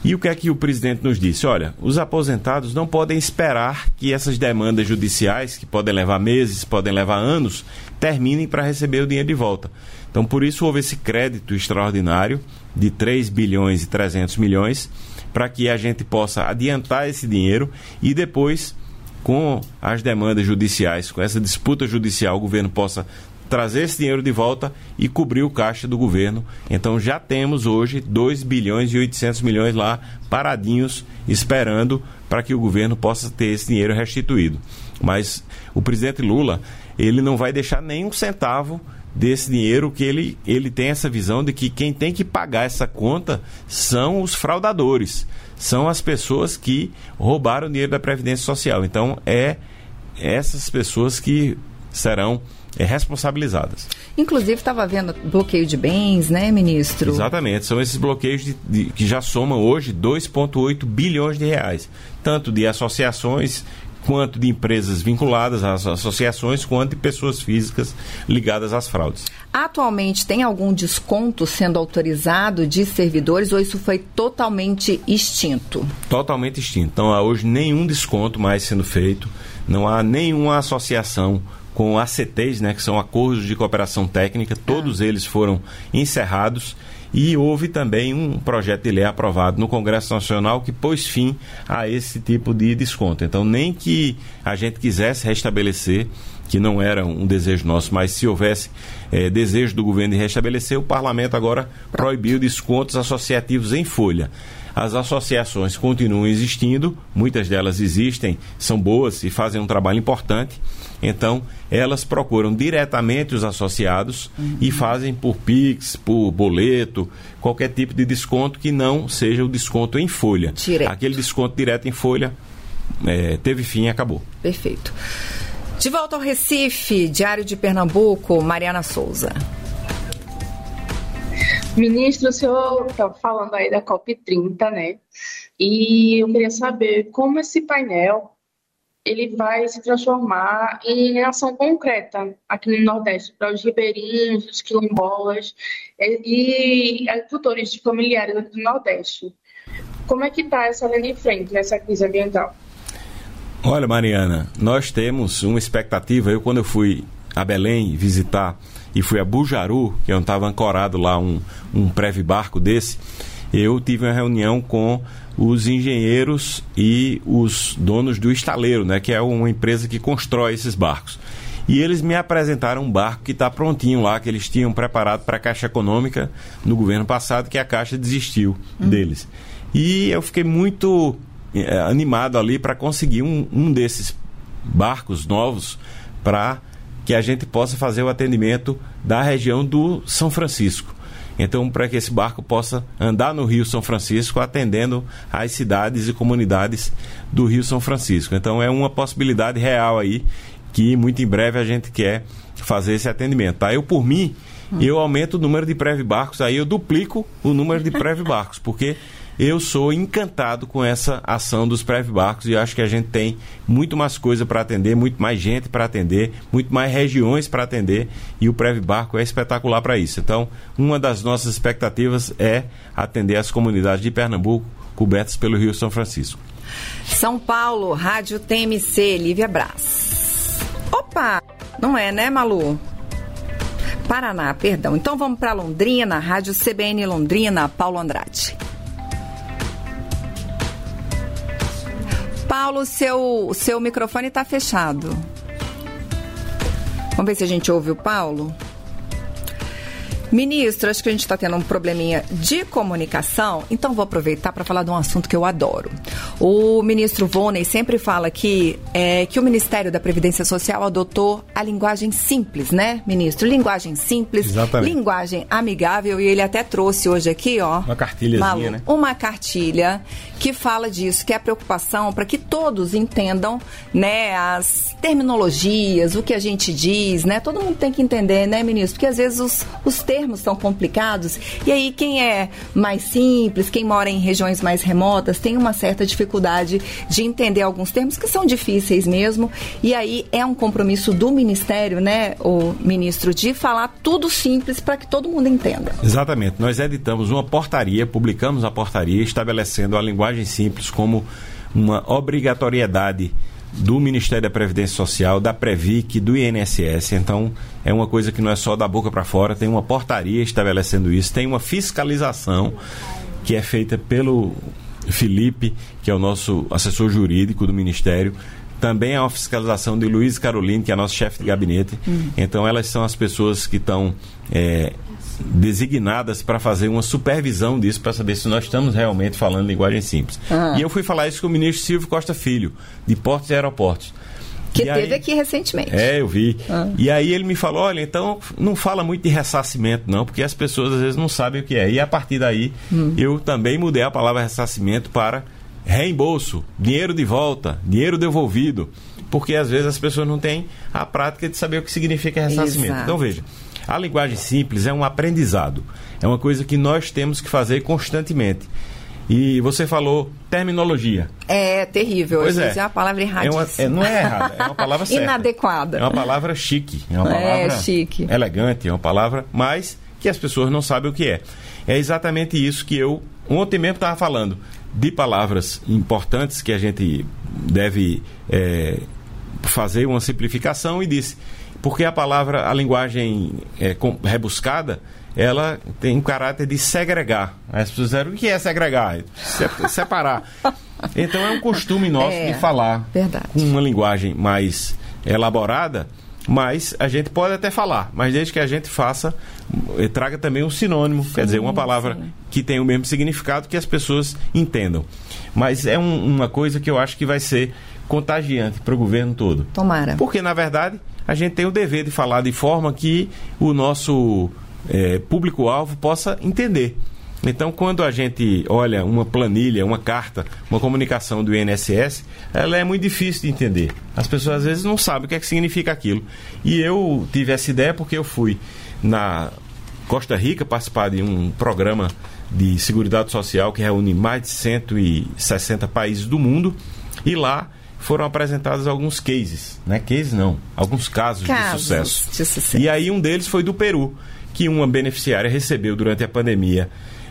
E o que é que o presidente nos disse? Olha, os aposentados não podem esperar que essas demandas judiciais, que podem levar meses, podem levar anos, terminem para receber o dinheiro de volta. Então, por isso, houve esse crédito extraordinário de três bilhões e trezentos milhões, para que a gente possa adiantar esse dinheiro e depois, com as demandas judiciais, com essa disputa judicial, o governo possa trazer esse dinheiro de volta e cobrir o caixa do governo. Então já temos hoje dois bilhões e oitocentos milhões lá paradinhos, esperando para que o governo possa ter esse dinheiro restituído. Mas o presidente Lula, ele não vai deixar nem um centavo desse dinheiro, que ele, ele tem essa visão de que quem tem que pagar essa conta são os fraudadores, são as pessoas que roubaram o dinheiro da Previdência Social. Então é essas pessoas que serão é, responsabilizadas. Inclusive estava vendo bloqueio de bens, né, ministro? Exatamente, são esses bloqueios de, de, que já somam hoje dois vírgula oito bilhões de reais, tanto de associações quanto de empresas vinculadas às associações, quanto de pessoas físicas ligadas às fraudes. Atualmente tem algum desconto sendo autorizado de servidores ou isso foi totalmente extinto? Totalmente extinto. Então há hoje nenhum desconto mais sendo feito, não há nenhuma associação com A C Ts, né, que são acordos de cooperação técnica, todos ah. eles foram encerrados. E houve também um projeto de lei aprovado no Congresso Nacional que pôs fim a esse tipo de desconto. Então, nem que a gente quisesse restabelecer, que não era um desejo nosso, mas se houvesse é, desejo do governo de restabelecer, o parlamento agora proibiu descontos associativos em folha. As associações continuam existindo, muitas delas existem, são boas e fazem um trabalho importante. Então, elas procuram diretamente os associados uhum. e fazem por Pix, por boleto, qualquer tipo de desconto que não seja o desconto em folha. Direto. Aquele desconto direto em folha é, teve fim e acabou. Perfeito. De volta ao Recife, Diário de Pernambuco, Mariana Souza. Ministro, o senhor está falando aí da COP trinta, né? E eu queria saber como esse painel ele vai se transformar em ação concreta aqui no Nordeste, para os ribeirinhos, os quilombolas e agricultores de familiares aqui do Nordeste. Como é que está essa linha de frente nessa crise ambiental? Olha, Mariana, nós temos uma expectativa. Eu, quando eu fui a Belém visitar e fui a Bujaru, que eu estava ancorado lá, um, um pré-barco desse, eu tive uma reunião com os engenheiros e os donos do estaleiro, né, que é uma empresa que constrói esses barcos. E eles me apresentaram um barco que está prontinho lá, que eles tinham preparado para a Caixa Econômica no governo passado, que a Caixa desistiu hum. deles. E eu fiquei muito é, animado ali para conseguir um, um desses barcos novos para que a gente possa fazer o atendimento da região do São Francisco. Então, para que esse barco possa andar no Rio São Francisco, atendendo as cidades e comunidades do Rio São Francisco. Então, é uma possibilidade real aí, que muito em breve a gente quer fazer esse atendimento. Tá? Eu, por mim, hum. eu aumento o número de pré-barcos, aí eu duplico o número de pré-barcos, porque eu sou encantado com essa ação dos pré-barcos e acho que a gente tem muito mais coisa para atender, muito mais gente para atender, muito mais regiões para atender, e o pré-barco é espetacular para isso. Então, uma das nossas expectativas é atender as comunidades de Pernambuco cobertas pelo Rio São Francisco. São Paulo, Rádio T M C, Lívia Brás. Opa! Não é, né, Malu? Paraná, perdão. Então vamos para Londrina, Rádio C B N Londrina, Paulo Andrade. Paulo, seu, seu microfone está fechado. Vamos ver se a gente ouve o Paulo. Ministro, acho que a gente está tendo um probleminha de comunicação, então vou aproveitar para falar de um assunto que eu adoro. O ministro Volney sempre fala aqui é, que o Ministério da Previdência Social adotou a linguagem simples, né, ministro? Linguagem simples, Exatamente. Linguagem amigável, e ele até trouxe hoje aqui, ó, uma cartilhazinha, Malu, né? Uma cartilha que fala disso, que é a preocupação para que todos entendam, né, as terminologias, o que a gente diz, né? Todo mundo tem que entender, né, ministro? Porque às vezes os, os termos termos são complicados, e aí quem é mais simples, quem mora em regiões mais remotas, tem uma certa dificuldade de entender alguns termos que são difíceis mesmo, e aí é um compromisso do Ministério, né, o ministro, de falar tudo simples para que todo mundo entenda. Exatamente. Nós editamos uma portaria, publicamos a portaria estabelecendo a linguagem simples como uma obrigatoriedade do Ministério da Previdência Social, da Previc, do I N S S. Então, é uma coisa que não é só da boca para fora, tem uma portaria estabelecendo isso, tem uma fiscalização que é feita pelo Felipe, que é o nosso assessor jurídico do Ministério. Também há uma fiscalização de Luiz Carolino, que é a nossa chefe de gabinete. Uhum. Então, elas são as pessoas que estão é, designadas para fazer uma supervisão disso, para saber se nós estamos realmente falando linguagem simples. Uhum. E eu fui falar isso com o ministro Silvio Costa Filho, de Portos e Aeroportos. Que e teve aí, aqui recentemente. É, eu vi. Uhum. E aí ele me falou, olha, então não fala muito de ressarcimento não, porque as pessoas às vezes não sabem o que é. E a partir daí, uhum. eu também mudei a palavra ressarcimento para reembolso, dinheiro de volta, dinheiro devolvido, porque às vezes as pessoas não têm a prática de saber o que significa ressarcimento. Exato. Então veja, a linguagem simples é um aprendizado, é uma coisa que nós temos que fazer constantemente. E você falou terminologia. É terrível, pois é. é uma palavra erradíssima. É uma, é, não é errada, é uma palavra certa. Inadequada. É uma palavra chique, é uma palavra é, chique. elegante, é uma palavra, mas que as pessoas não sabem o que é. É exatamente isso que eu ontem mesmo estava falando, de palavras importantes que a gente deve é, fazer uma simplificação, e disse, porque a palavra, a linguagem é, rebuscada, ela tem um caráter de segregar. As pessoas disseram, o que é segregar? Se, separar. Então é um costume nosso é, de falar verdade. com uma linguagem mais elaborada, mas a gente pode até falar, mas desde que a gente faça, traga também um sinônimo, sim, quer dizer, uma palavra sim. que tem o mesmo significado, que as pessoas entendam. Mas é um, uma coisa que eu acho que vai ser contagiante para o governo todo. Tomara. Porque, na verdade, a gente tem o dever de falar de forma que o nosso é, público-alvo possa entender. Então, quando a gente olha uma planilha, uma carta, uma comunicação do I N S S, ela é muito difícil de entender. As pessoas, às vezes, não sabem o que é que significa aquilo. E eu tive essa ideia porque eu fui na Costa Rica participar de um programa de Seguridade Social que reúne mais de cento e sessenta países do mundo, e lá foram apresentados alguns cases, né? Cases não, alguns casos, casos de, sucesso. de sucesso. E aí um deles foi do Peru, que uma beneficiária recebeu durante a pandemia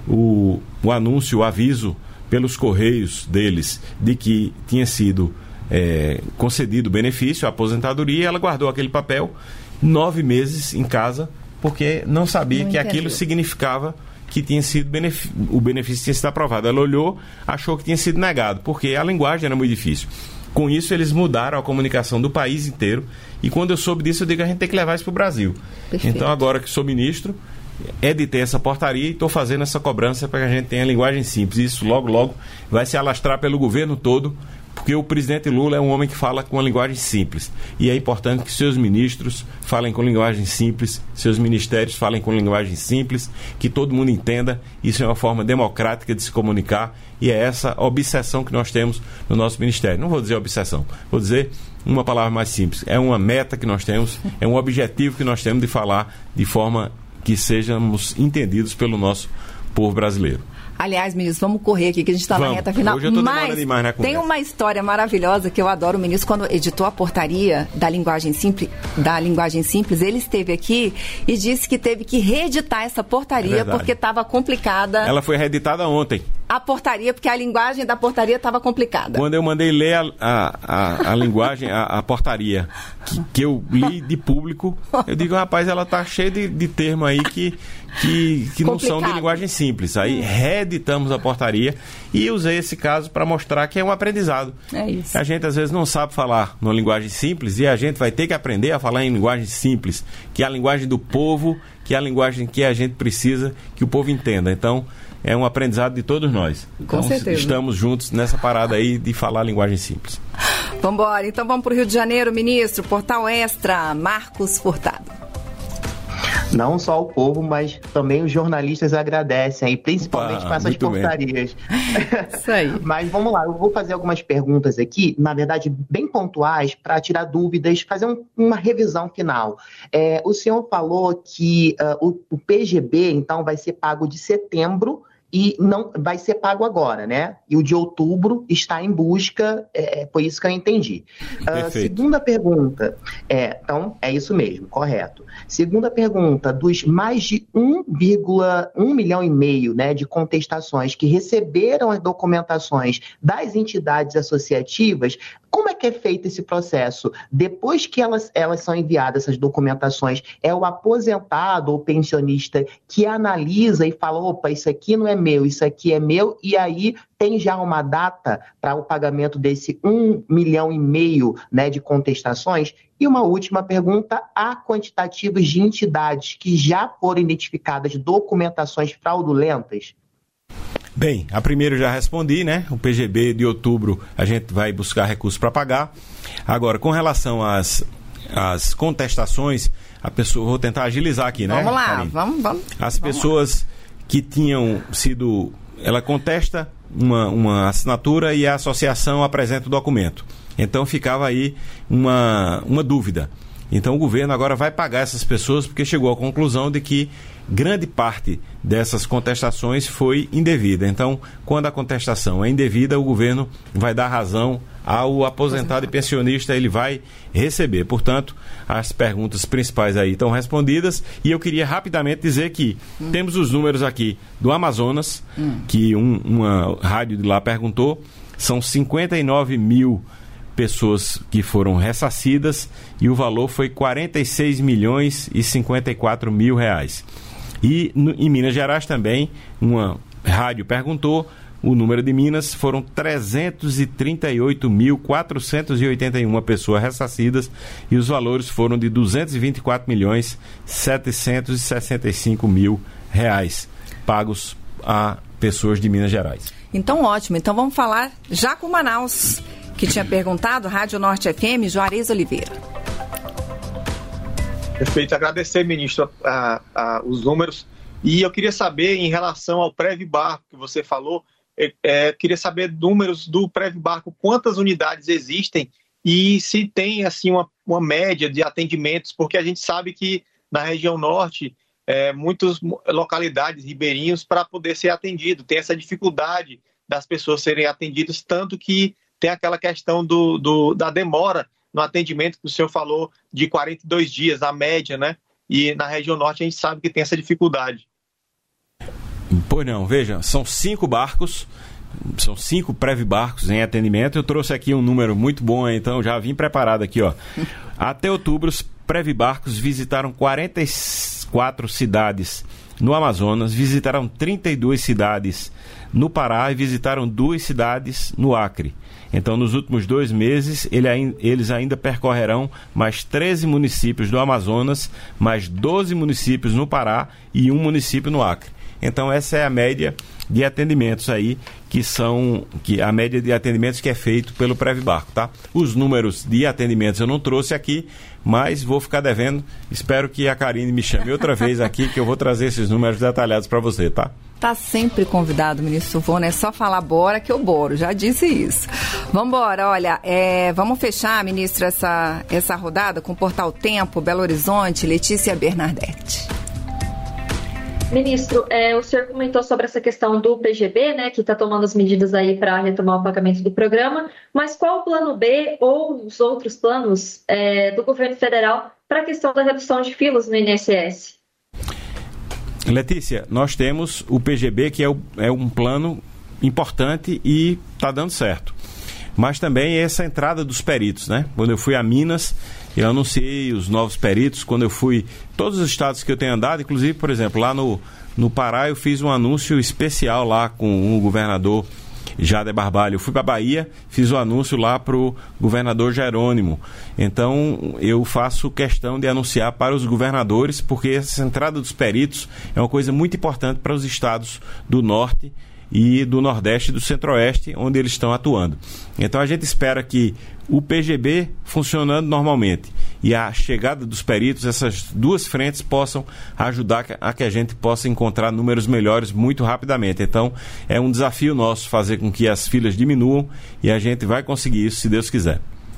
O, o anúncio, o aviso pelos correios deles de que tinha sido é, concedido o benefício, a aposentadoria, e ela guardou aquele papel nove meses em casa, porque não sabia não que aquilo significava que tinha sido benef... o benefício tinha sido aprovado. Ela olhou, achou que tinha sido negado, porque a linguagem era muito difícil. Com isso, eles mudaram a comunicação do país inteiro, e quando eu soube disso, eu digo que a gente tem que levar isso para o Brasil. Perfeito. Então, agora que sou ministro, editei essa portaria e estou fazendo essa cobrança para que a gente tenha linguagem simples. Isso logo, logo vai se alastrar pelo governo todo, porque o presidente Lula é um homem que fala com uma linguagem simples. E é importante que seus ministros falem com linguagem simples, seus ministérios falem com linguagem simples, que todo mundo entenda. Isso é uma forma democrática de se comunicar, e é essa obsessão que nós temos no nosso ministério. Não vou dizer obsessão, vou dizer uma palavra mais simples. É uma meta que nós temos, é um objetivo que nós temos de falar de forma que sejamos entendidos pelo nosso povo brasileiro. Aliás, ministro, vamos correr aqui, que a gente está na reta final. Hoje eu tô Mas demais na tem uma história maravilhosa que eu adoro. O ministro, quando editou a portaria da linguagem simples, da linguagem simples, ele esteve aqui e disse que teve que reeditar essa portaria é porque estava complicada. Ela foi reeditada ontem. A portaria, porque a linguagem da portaria estava complicada. Quando eu mandei ler a, a, a, a linguagem, a, a portaria, que, que eu li de público, eu digo, rapaz, ela tá cheia de, de termos aí que, que, que não são de linguagem simples. Aí reeditamos a portaria e usei esse caso para mostrar que é um aprendizado. É isso. A gente às vezes não sabe falar numa linguagem simples, e a gente vai ter que aprender a falar em linguagem simples, que é a linguagem do povo, que é a linguagem que a gente precisa que o povo entenda. Então, é um aprendizado de todos nós. Com então, certeza. Estamos juntos nessa parada aí de falar linguagem simples. Vamos embora. Então vamos para o Rio de Janeiro, ministro. Portal Extra, Marcos Furtado. Não só o povo, mas também os jornalistas agradecem, e principalmente ah, com essas portarias. Isso aí. Mas vamos lá, eu vou fazer algumas perguntas aqui, na verdade, bem pontuais, para tirar dúvidas, fazer um, uma revisão final. É, o senhor falou que uh, o, o P G B, então, vai ser pago de setembro, e não vai ser pago agora, né? E o de outubro está em busca, é, foi isso que eu entendi. Uh, segunda pergunta, é, então é isso mesmo, correto. Segunda pergunta, dos mais de um vírgula um milhão e meio, né, de contestações que receberam as documentações das entidades associativas, como é que é feito esse processo? Depois que elas, elas são enviadas, essas documentações, é o aposentado ou pensionista que analisa e fala, opa, isso aqui não é meu, isso aqui é meu, e aí tem já uma data para o pagamento desse um milhão e meio, né, de contestações? E uma última pergunta, há quantitativos de entidades que já foram identificadas documentações fraudulentas? Bem, a primeira eu já respondi, né? O P G B de outubro a gente vai buscar recursos para pagar. Agora, com relação às, às contestações, a pessoa, vou tentar agilizar aqui, né? Vamos lá, vamos, vamos. As vamos pessoas lá. que tinham sido... Ela contesta uma, uma assinatura e a associação apresenta o documento. Então ficava aí uma, uma dúvida. Então o governo agora vai pagar essas pessoas porque chegou à conclusão de que grande parte dessas contestações foi indevida. Então, quando a contestação é indevida, o governo vai dar razão ao aposentado e pensionista, ele vai receber. Portanto, as perguntas principais aí estão respondidas, e eu queria rapidamente dizer que hum. temos os números aqui do Amazonas, hum. que um, uma rádio de lá perguntou, são cinquenta e nove mil pessoas que foram ressarcidas e o valor foi quarenta e seis milhões e cinquenta e quatro mil reais. E no, em Minas Gerais também, uma rádio perguntou, o número de Minas foram trezentos e trinta e oito mil, quatrocentos e oitenta e uma pessoas ressarcidas e os valores foram de duzentos e vinte e quatro milhões, setecentos e sessenta e cinco mil reais pagos a pessoas de Minas Gerais. Então, ótimo. Então, vamos falar já com Manaus, que tinha perguntado, Rádio Norte F M, Juarez Oliveira. Perfeito, agradecer, ministro, a, a, os números. E eu queria saber, em relação ao Previbarco que você falou, é, é, queria saber números do Previbarco, quantas unidades existem e se tem assim uma, uma média de atendimentos, porque a gente sabe que na região norte, é, muitas localidades ribeirinhos para poder ser atendido, tem essa dificuldade das pessoas serem atendidas, tanto que tem aquela questão do, do, da demora no atendimento que o senhor falou de quarenta e dois dias, a média, né? E na região norte a gente sabe que tem essa dificuldade. Pois não, veja, são cinco barcos, são cinco Previbarcos em atendimento. Eu trouxe aqui um número muito bom, então já vim preparado aqui, ó. Até outubro, os Previbarcos visitaram quarenta e quatro cidades no Amazonas, visitaram trinta e duas cidades no Pará e visitaram duas cidades no Acre. Então, nos últimos dois meses, ele, eles ainda percorrerão mais treze municípios do Amazonas, mais doze municípios no Pará e um município no Acre. Então, essa é a média de atendimentos aí, que são que a média de atendimentos que é feito pelo Previbarco, tá? Os números de atendimentos eu não trouxe aqui, mas vou ficar devendo. Espero que a Karine me chame outra vez aqui, que eu vou trazer esses números detalhados para você, tá? Tá sempre convidado, ministro Silvano, é só falar bora que eu boro, já disse isso. Vamos embora, olha, é, vamos fechar, ministro, essa, essa rodada com o Portal Tempo, Belo Horizonte, Letícia Bernardetti. Ministro, é, o senhor comentou sobre essa questão do P G B, né, que está tomando as medidas aí para retomar o pagamento do programa, mas qual o plano B ou os outros planos é, do governo federal para a questão da redução de filas no I N S S? Letícia, nós temos o P G B, que é, o, é um plano importante e está dando certo. Mas também essa entrada dos peritos, né? Quando eu fui a Minas, eu anunciei os novos peritos. Quando eu fui, todos os estados que eu tenho andado, inclusive, por exemplo, lá no, no Pará, eu fiz um anúncio especial lá com o governador Jader Barbalho. Eu fui para a Bahia, fiz o anúncio lá para o governador Jerônimo. Então, eu faço questão de anunciar para os governadores, porque essa entrada dos peritos é uma coisa muito importante para os estados do Norte e do Nordeste e do Centro-Oeste, onde eles estão atuando. Então, a gente espera que o P G B funcionando normalmente e a chegada dos peritos, essas duas frentes possam ajudar a que a gente possa encontrar números melhores muito rapidamente. Então, é um desafio nosso fazer com que as filas diminuam e a gente vai conseguir isso, se Deus quiser.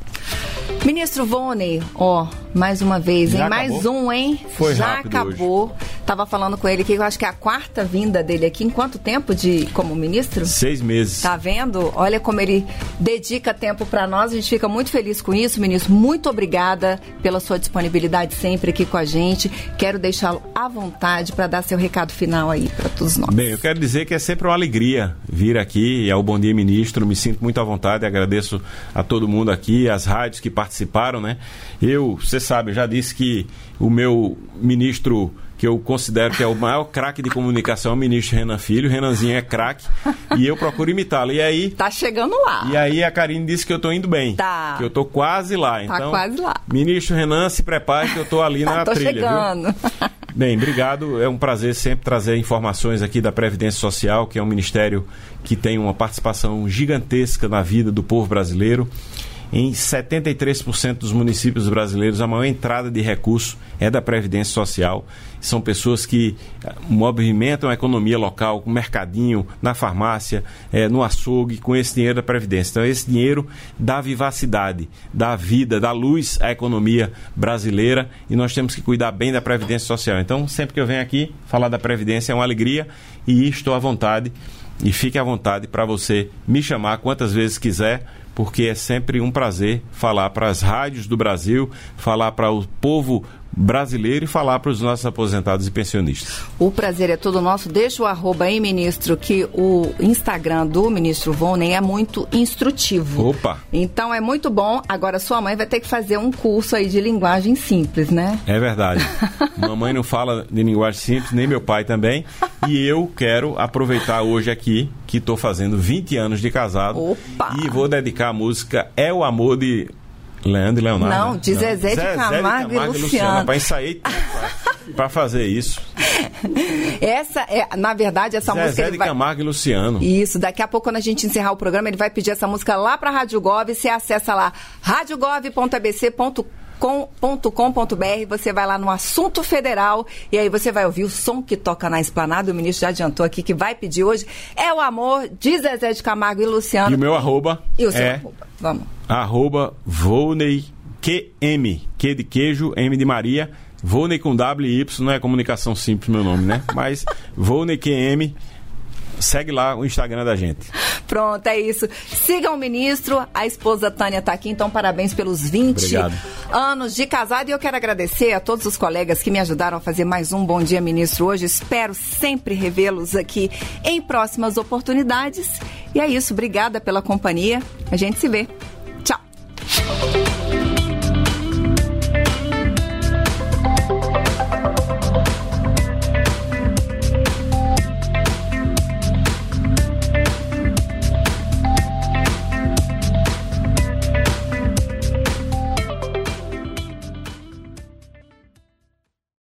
Ministro Volney, ó, mais uma vez, hein? Já mais acabou? um, hein? Foi Já rápido acabou. hoje. Tava falando com ele que eu acho que é a quarta vinda dele aqui. Em quanto tempo de como ministro? Seis meses. Tá vendo? Olha como ele dedica tempo para nós. A gente fica muito feliz com isso, ministro. Muito obrigada pela sua disponibilidade sempre aqui com a gente. Quero deixá-lo à vontade para dar seu recado final aí para todos nós. Bem, eu quero dizer que é sempre uma alegria vir aqui ao Bom Dia Ministro. Me sinto muito à vontade. Agradeço a todo mundo aqui, as rádios que participaram, né? Eu, você sabe, eu já disse que o meu ministro, que eu considero que é o maior craque de comunicação, é o ministro Renan Filho. O Renanzinho é craque e eu procuro imitá-lo. E aí... Tá chegando lá. E aí a Karine disse que eu tô indo bem. Tá. Que eu tô quase lá. Tá então, quase lá. Ministro Renan, se prepare que eu tô ali na tô trilha, chegando. Viu? Bem, obrigado. É um prazer sempre trazer informações aqui da Previdência Social, que é um ministério que tem uma participação gigantesca na vida do povo brasileiro. Em setenta e três por cento dos municípios brasileiros, a maior entrada de recurso é da Previdência Social. São pessoas que movimentam a economia local, com mercadinho, na farmácia, é, no açougue, com esse dinheiro da Previdência. Então, esse dinheiro dá vivacidade, dá vida, dá luz à economia brasileira e nós temos que cuidar bem da Previdência Social. Então, sempre que eu venho aqui falar da Previdência é uma alegria e estou à vontade. E fique à vontade para você me chamar quantas vezes quiser, porque é sempre um prazer falar para as rádios do Brasil, falar para o povo brasileiro e falar para os nossos aposentados e pensionistas. O prazer é todo nosso. Deixa o arroba aí, ministro, que o Instagram do ministro Volney é muito instrutivo. Opa! Então é muito bom. Agora sua mãe vai ter que fazer um curso aí de linguagem simples, né? É verdade. Mamãe não fala de linguagem simples, nem meu pai também. E eu quero aproveitar hoje aqui, que estou fazendo vinte anos de casado. Opa! E vou dedicar a música É o Amor de... Leandro e Leonardo. Não, de Zezé, Zezé de Camargo, de Camargo e Luciano. Para ensaiar para fazer isso. Essa é, na verdade, essa Zezé música... Zezé de vai... Camargo e Luciano. Isso, daqui a pouco, quando a gente encerrar o programa, ele vai pedir essa música lá para a Rádio Gov. Você acessa lá, radiogov ponto a b c ponto com ponto com ponto b r, você vai lá no Assunto Federal e aí você vai ouvir o som que toca na Esplanada. O ministro já adiantou aqui que vai pedir hoje É o Amor, de Zezé de Camargo e Luciano. E o meu arroba e o seu é arroba. Vamos. Arroba Volney Q M, Q de queijo, M de Maria. Volney com W e Y, não é comunicação simples meu nome, né? Mas Volney Q M. Segue lá o Instagram da gente. Pronto, é isso. Sigam o ministro, a esposa Tânia está aqui, então parabéns pelos vinte Obrigado. Anos de casado. E eu quero agradecer a todos os colegas que me ajudaram a fazer mais um Bom Dia Ministro hoje. Espero sempre revê-los aqui em próximas oportunidades. E é isso, obrigada pela companhia. A gente se vê.